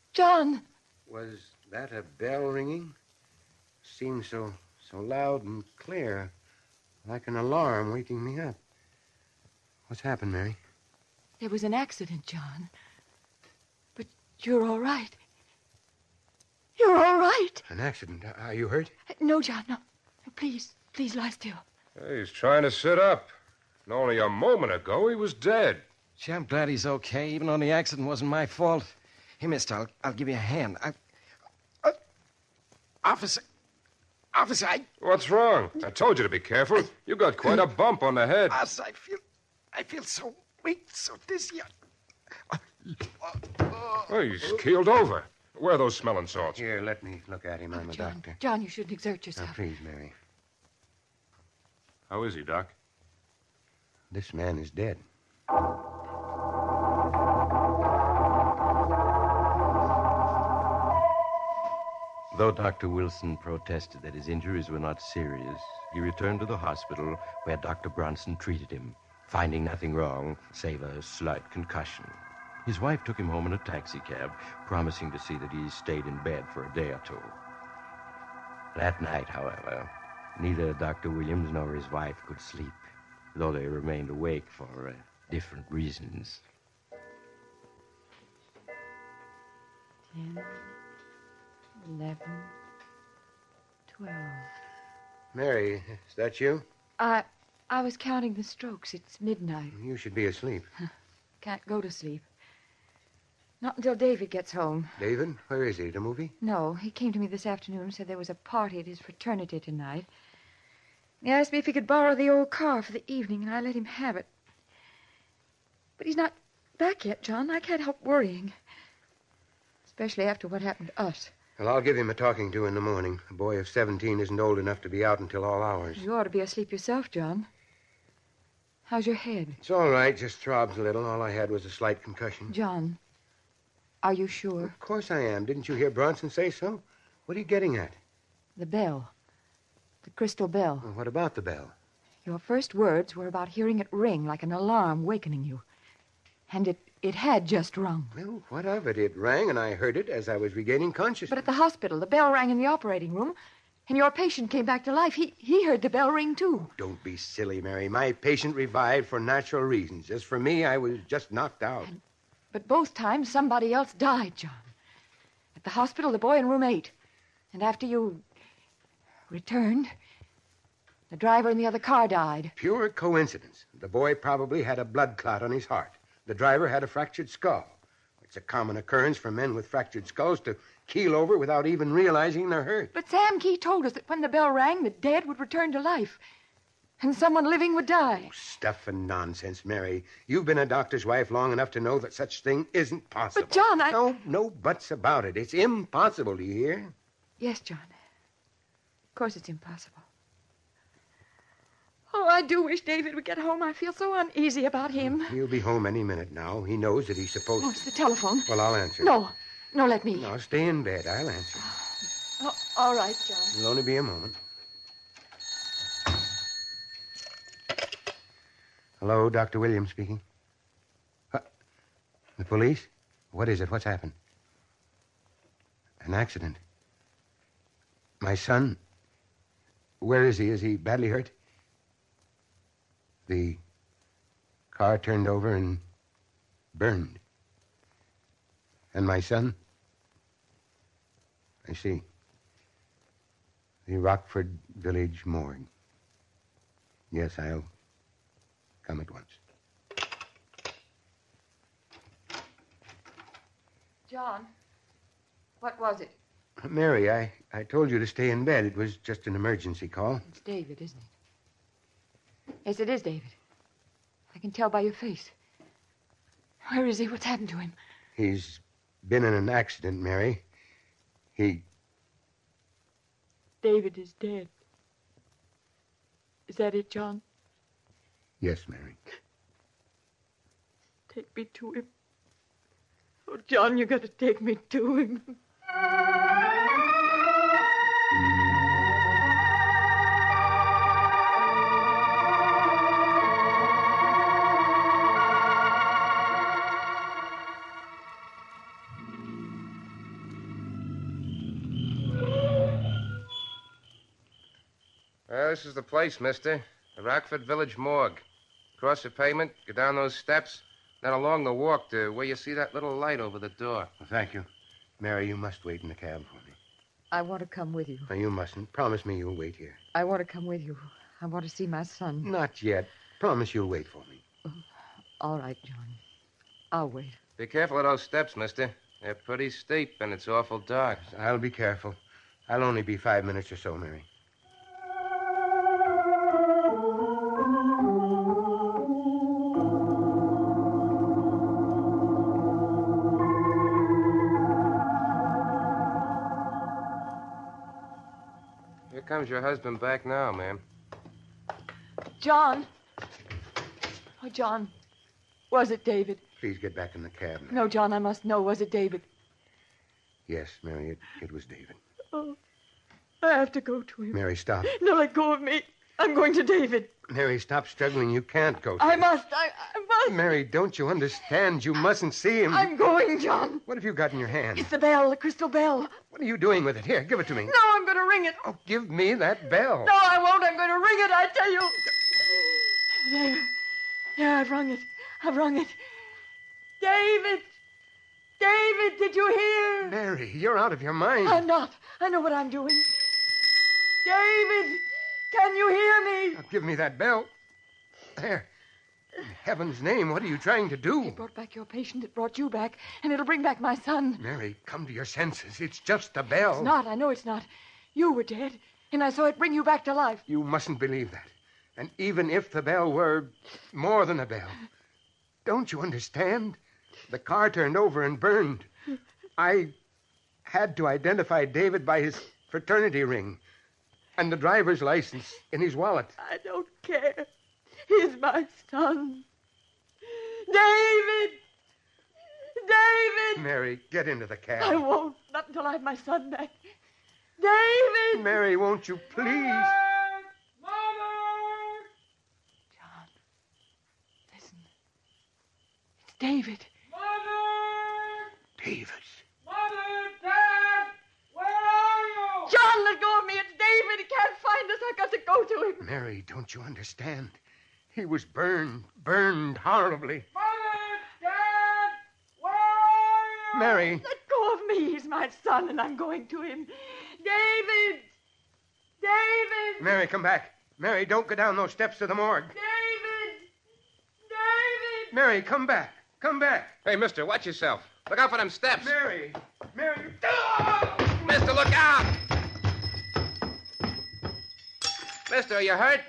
John. Was that a bell ringing? Seemed so loud and clear, like an alarm waking me up. What's happened, Mary? There was an accident, John. But you're all right. You're all right. An accident? Are you hurt? No, John, no. Please lie still. Hey, he's trying to sit up. And only a moment ago, he was dead. Gee, I'm glad he's okay, even though the accident wasn't my fault. Hey, mister, I'll give you a hand. Officer, What's wrong? I told you to be careful. You got quite a bump on the head. I feel so weak, so dizzy. Oh, he's keeled over. Where are those smelling salts? Here, let me look at him. I'm a doctor. John, you shouldn't exert Now, yourself. please, Mary. How is he, Doc? This man is dead. Though Dr. Wilson protested that his injuries were not serious, he returned to the hospital where Dr. Bronson treated him, finding nothing wrong save a slight concussion. His wife took him home in a taxicab, promising to see that he stayed in bed for a day or two. That night, however, neither Dr. Williams nor his wife could sleep, though they remained awake for different reasons. 10, 11, 12. Mary, is that you? I was counting the strokes. It's midnight. You should be asleep. Can't go to sleep. Not until David gets home. David? Where is he? At a movie? No, he came to me this afternoon, said there was a party at his fraternity tonight. He asked me if he could borrow the old car for the evening, and I let him have it. But he's not back yet, John. I can't help worrying. Especially after what happened to us. Well, I'll give him a talking to in the morning. A boy of 17 isn't old enough to be out until all hours. You ought to be asleep yourself, John. How's your head? It's all right, just throbs a little. All I had was a slight concussion. John, are you sure? Of course I am. Didn't you hear Bronson say so? What are you getting at? The bell. The crystal bell. Well, what about the bell? Your first words were about hearing it ring like an alarm wakening you. And it had just rung. Well, what of it? It rang, and I heard it as I was regaining consciousness. But at the hospital, the bell rang in the operating room, and your patient came back to life. He heard the bell ring, too. Don't be silly, Mary. My patient revived for natural reasons. As for me, I was just knocked out. But both times, somebody else died, John. At the hospital, the boy in room 8. And after you returned, the driver in the other car died. Pure coincidence. The boy probably had a blood clot on his heart. The driver had a fractured skull. It's a common occurrence for men with fractured skulls to keel over without even realizing they're hurt. But Sam Key told us that when the bell rang, the dead would return to life. And someone living would die. Stuff and nonsense, Mary. You've been a doctor's wife long enough to know that such thing isn't possible. But, John, No buts about it. It's impossible, do you hear? Yes, John. Of course it's impossible. Oh, I do wish David would get home. I feel so uneasy about him. He'll be home any minute now. He knows that he's supposed to... Oh, it's the telephone. Well, I'll answer. No, let me. No, stay in bed. I'll answer. Oh, all right, John. It'll only be a moment. Hello, Dr. Williams speaking. The police? What is it? What's happened? An accident. My son? Where is he? Is he badly hurt? The car turned over and burned. And my son? I see. The Rockford Village morgue. Yes, I'll come at once. John, what was it? Mary, I told you to stay in bed. It was just an emergency call. It's David, isn't it? Yes, it is David. I can tell by your face. Where is he? What's happened to him? He's been in an accident, Mary. David is dead. Is that it, John? Yes, Mary. Take me to him. Oh, John, you got to take me to him. this is the place, mister. The Rockford Village Morgue. Cross the pavement, go down those steps, then along the walk to where you see that little light over the door. Well, thank you. Mary, you must wait in the cab for me. I want to come with you. No, you mustn't. Promise me you'll wait here. I want to come with you. I want to see my son. Not yet. Promise you'll wait for me. All right, John. I'll wait. Be careful of those steps, mister. They're pretty steep, and it's awful dark. I'll be careful. I'll only be 5 minutes or so, Mary. Here comes your husband back now, ma'am. John. Oh, John. Was it David? Please get back in the cab. Mary. No, John, I must know. Was it David? Yes, Mary, it was David. Oh, I have to go to him. Mary, stop. No, let go of me. I'm going to David. Mary, stop struggling. You can't go to I him. must. I must. Mary, don't you understand? You mustn't see him. I'm going, John. What have you got in your hand? It's the bell, the crystal bell. What are you doing with it? Here, give it to me. No, I'm going to ring it. Oh, give me that bell. No, I won't. I'm going to ring it, I tell you. There, I've rung it. I've rung it. David! David, did you hear? Mary, you're out of your mind. I'm not. I know what I'm doing. David, can you hear me? Now, give me that bell. There. In heaven's name, what are you trying to do? It brought back your patient. It brought you back. And it'll bring back my son. Mary, come to your senses. It's just a bell. It's not. I know it's not. You were dead, and I saw it bring you back to life. You mustn't believe that. And even if the bell were more than a bell, don't you understand? The car turned over and burned. I had to identify David by his fraternity ring and the driver's license in his wallet. I don't care. He's my son. David! David! Mary, get into the cab. I won't. Not until I have my son back. David! Mary, won't you please? John, listen. It's David. David. Mother, Dad, where are you? John, let go of me. It's David. He can't find us. I've got to go to him. Mary, don't you understand? He was burned horribly. Mother, Dad, where are you? Mary. Let go of me. He's my son, and I'm going to him. David! David! Mary, come back. Mary, don't go down those steps to the morgue. David! David! Mary, come back. Come back. Hey, mister, watch yourself. Look out for them steps. Mary! Mary! Mister, look out! Mister, are you hurt?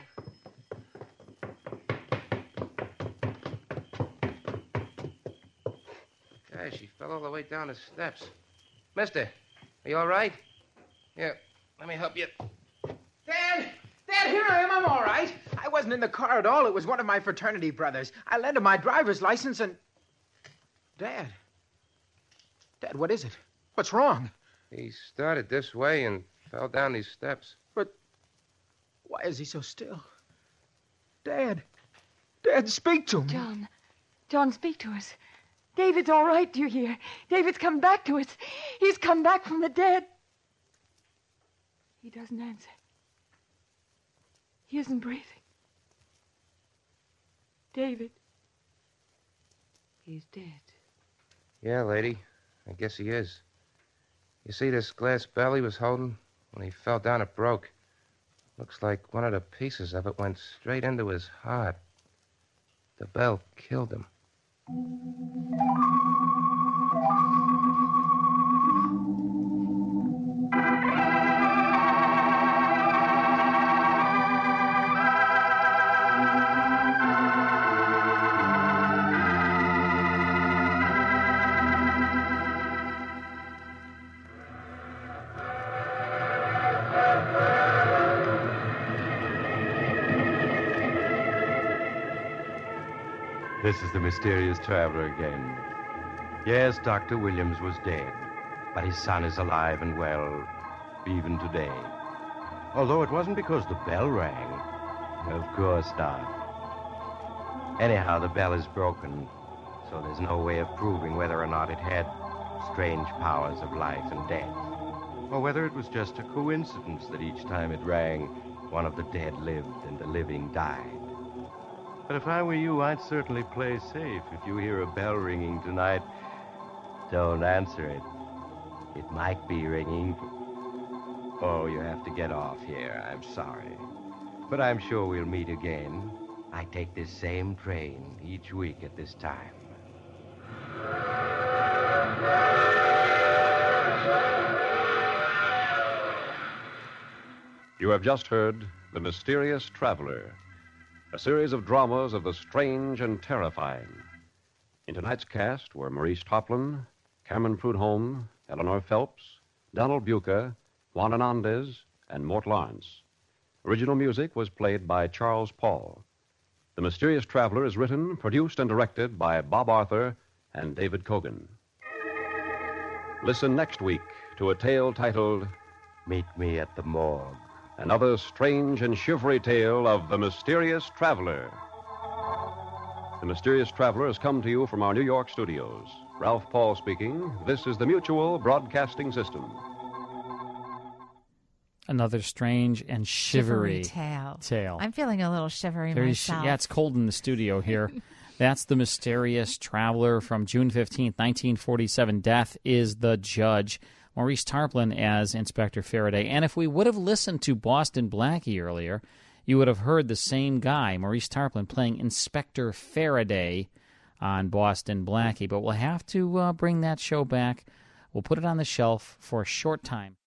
Gosh, she fell all the way down the steps. Mister, are you all right? Here, let me help you. Dad! Dad, here I am. I'm all right. I wasn't in the car at all. It was one of my fraternity brothers. I lent him my driver's license and... Dad, what is it? What's wrong? He started this way and fell down these steps. But why is he so still? Dad, speak to me. John, speak to us. David's all right, do you hear? David's come back to us. He's come back from the dead. He doesn't answer. He isn't breathing. David. He's dead. Yeah, lady. I guess he is. You see this glass bell he was holding? When he fell down, it broke. Looks like one of the pieces of it went straight into his heart. The bell killed him. This is the mysterious traveler again. Yes, Dr. Williams was dead, but his son is alive and well, even today. Although it wasn't because the bell rang. Of course not. Anyhow, the bell is broken, so there's no way of proving whether or not it had strange powers of life and death, or whether it was just a coincidence that each time it rang, one of the dead lived and the living died. But if I were you, I'd certainly play safe. If you hear a bell ringing tonight, don't answer it. It might be ringing. Oh, you have to get off here. I'm sorry. But I'm sure we'll meet again. I take this same train each week at this time. You have just heard The Mysterious Traveler, a series of dramas of the strange and terrifying. In tonight's cast were Maurice Tarplin, Cameron Prudhomme, Eleanor Phelps, Donald Buca, Juan Hernandez, and Mort Lawrence. Original music was played by Charles Paul. The Mysterious Traveler is written, produced, and directed by Bob Arthur and David Cogan. Listen next week to a tale titled Meet Me at the Morgue. Another strange and shivery tale of The Mysterious Traveler. The Mysterious Traveler has come to you from our New York studios. Ralph Paul speaking. This is the Mutual Broadcasting System. Another strange and shivery tale. I'm feeling a little shivery myself. Yeah, it's cold in the studio here. That's The Mysterious Traveler from June 15th, 1947. Death is the Judge. Maurice Tarplin as Inspector Faraday. And if we would have listened to Boston Blackie earlier, you would have heard the same guy, Maurice Tarplin, playing Inspector Faraday on Boston Blackie. But we'll have to bring that show back. We'll put it on the shelf for a short time.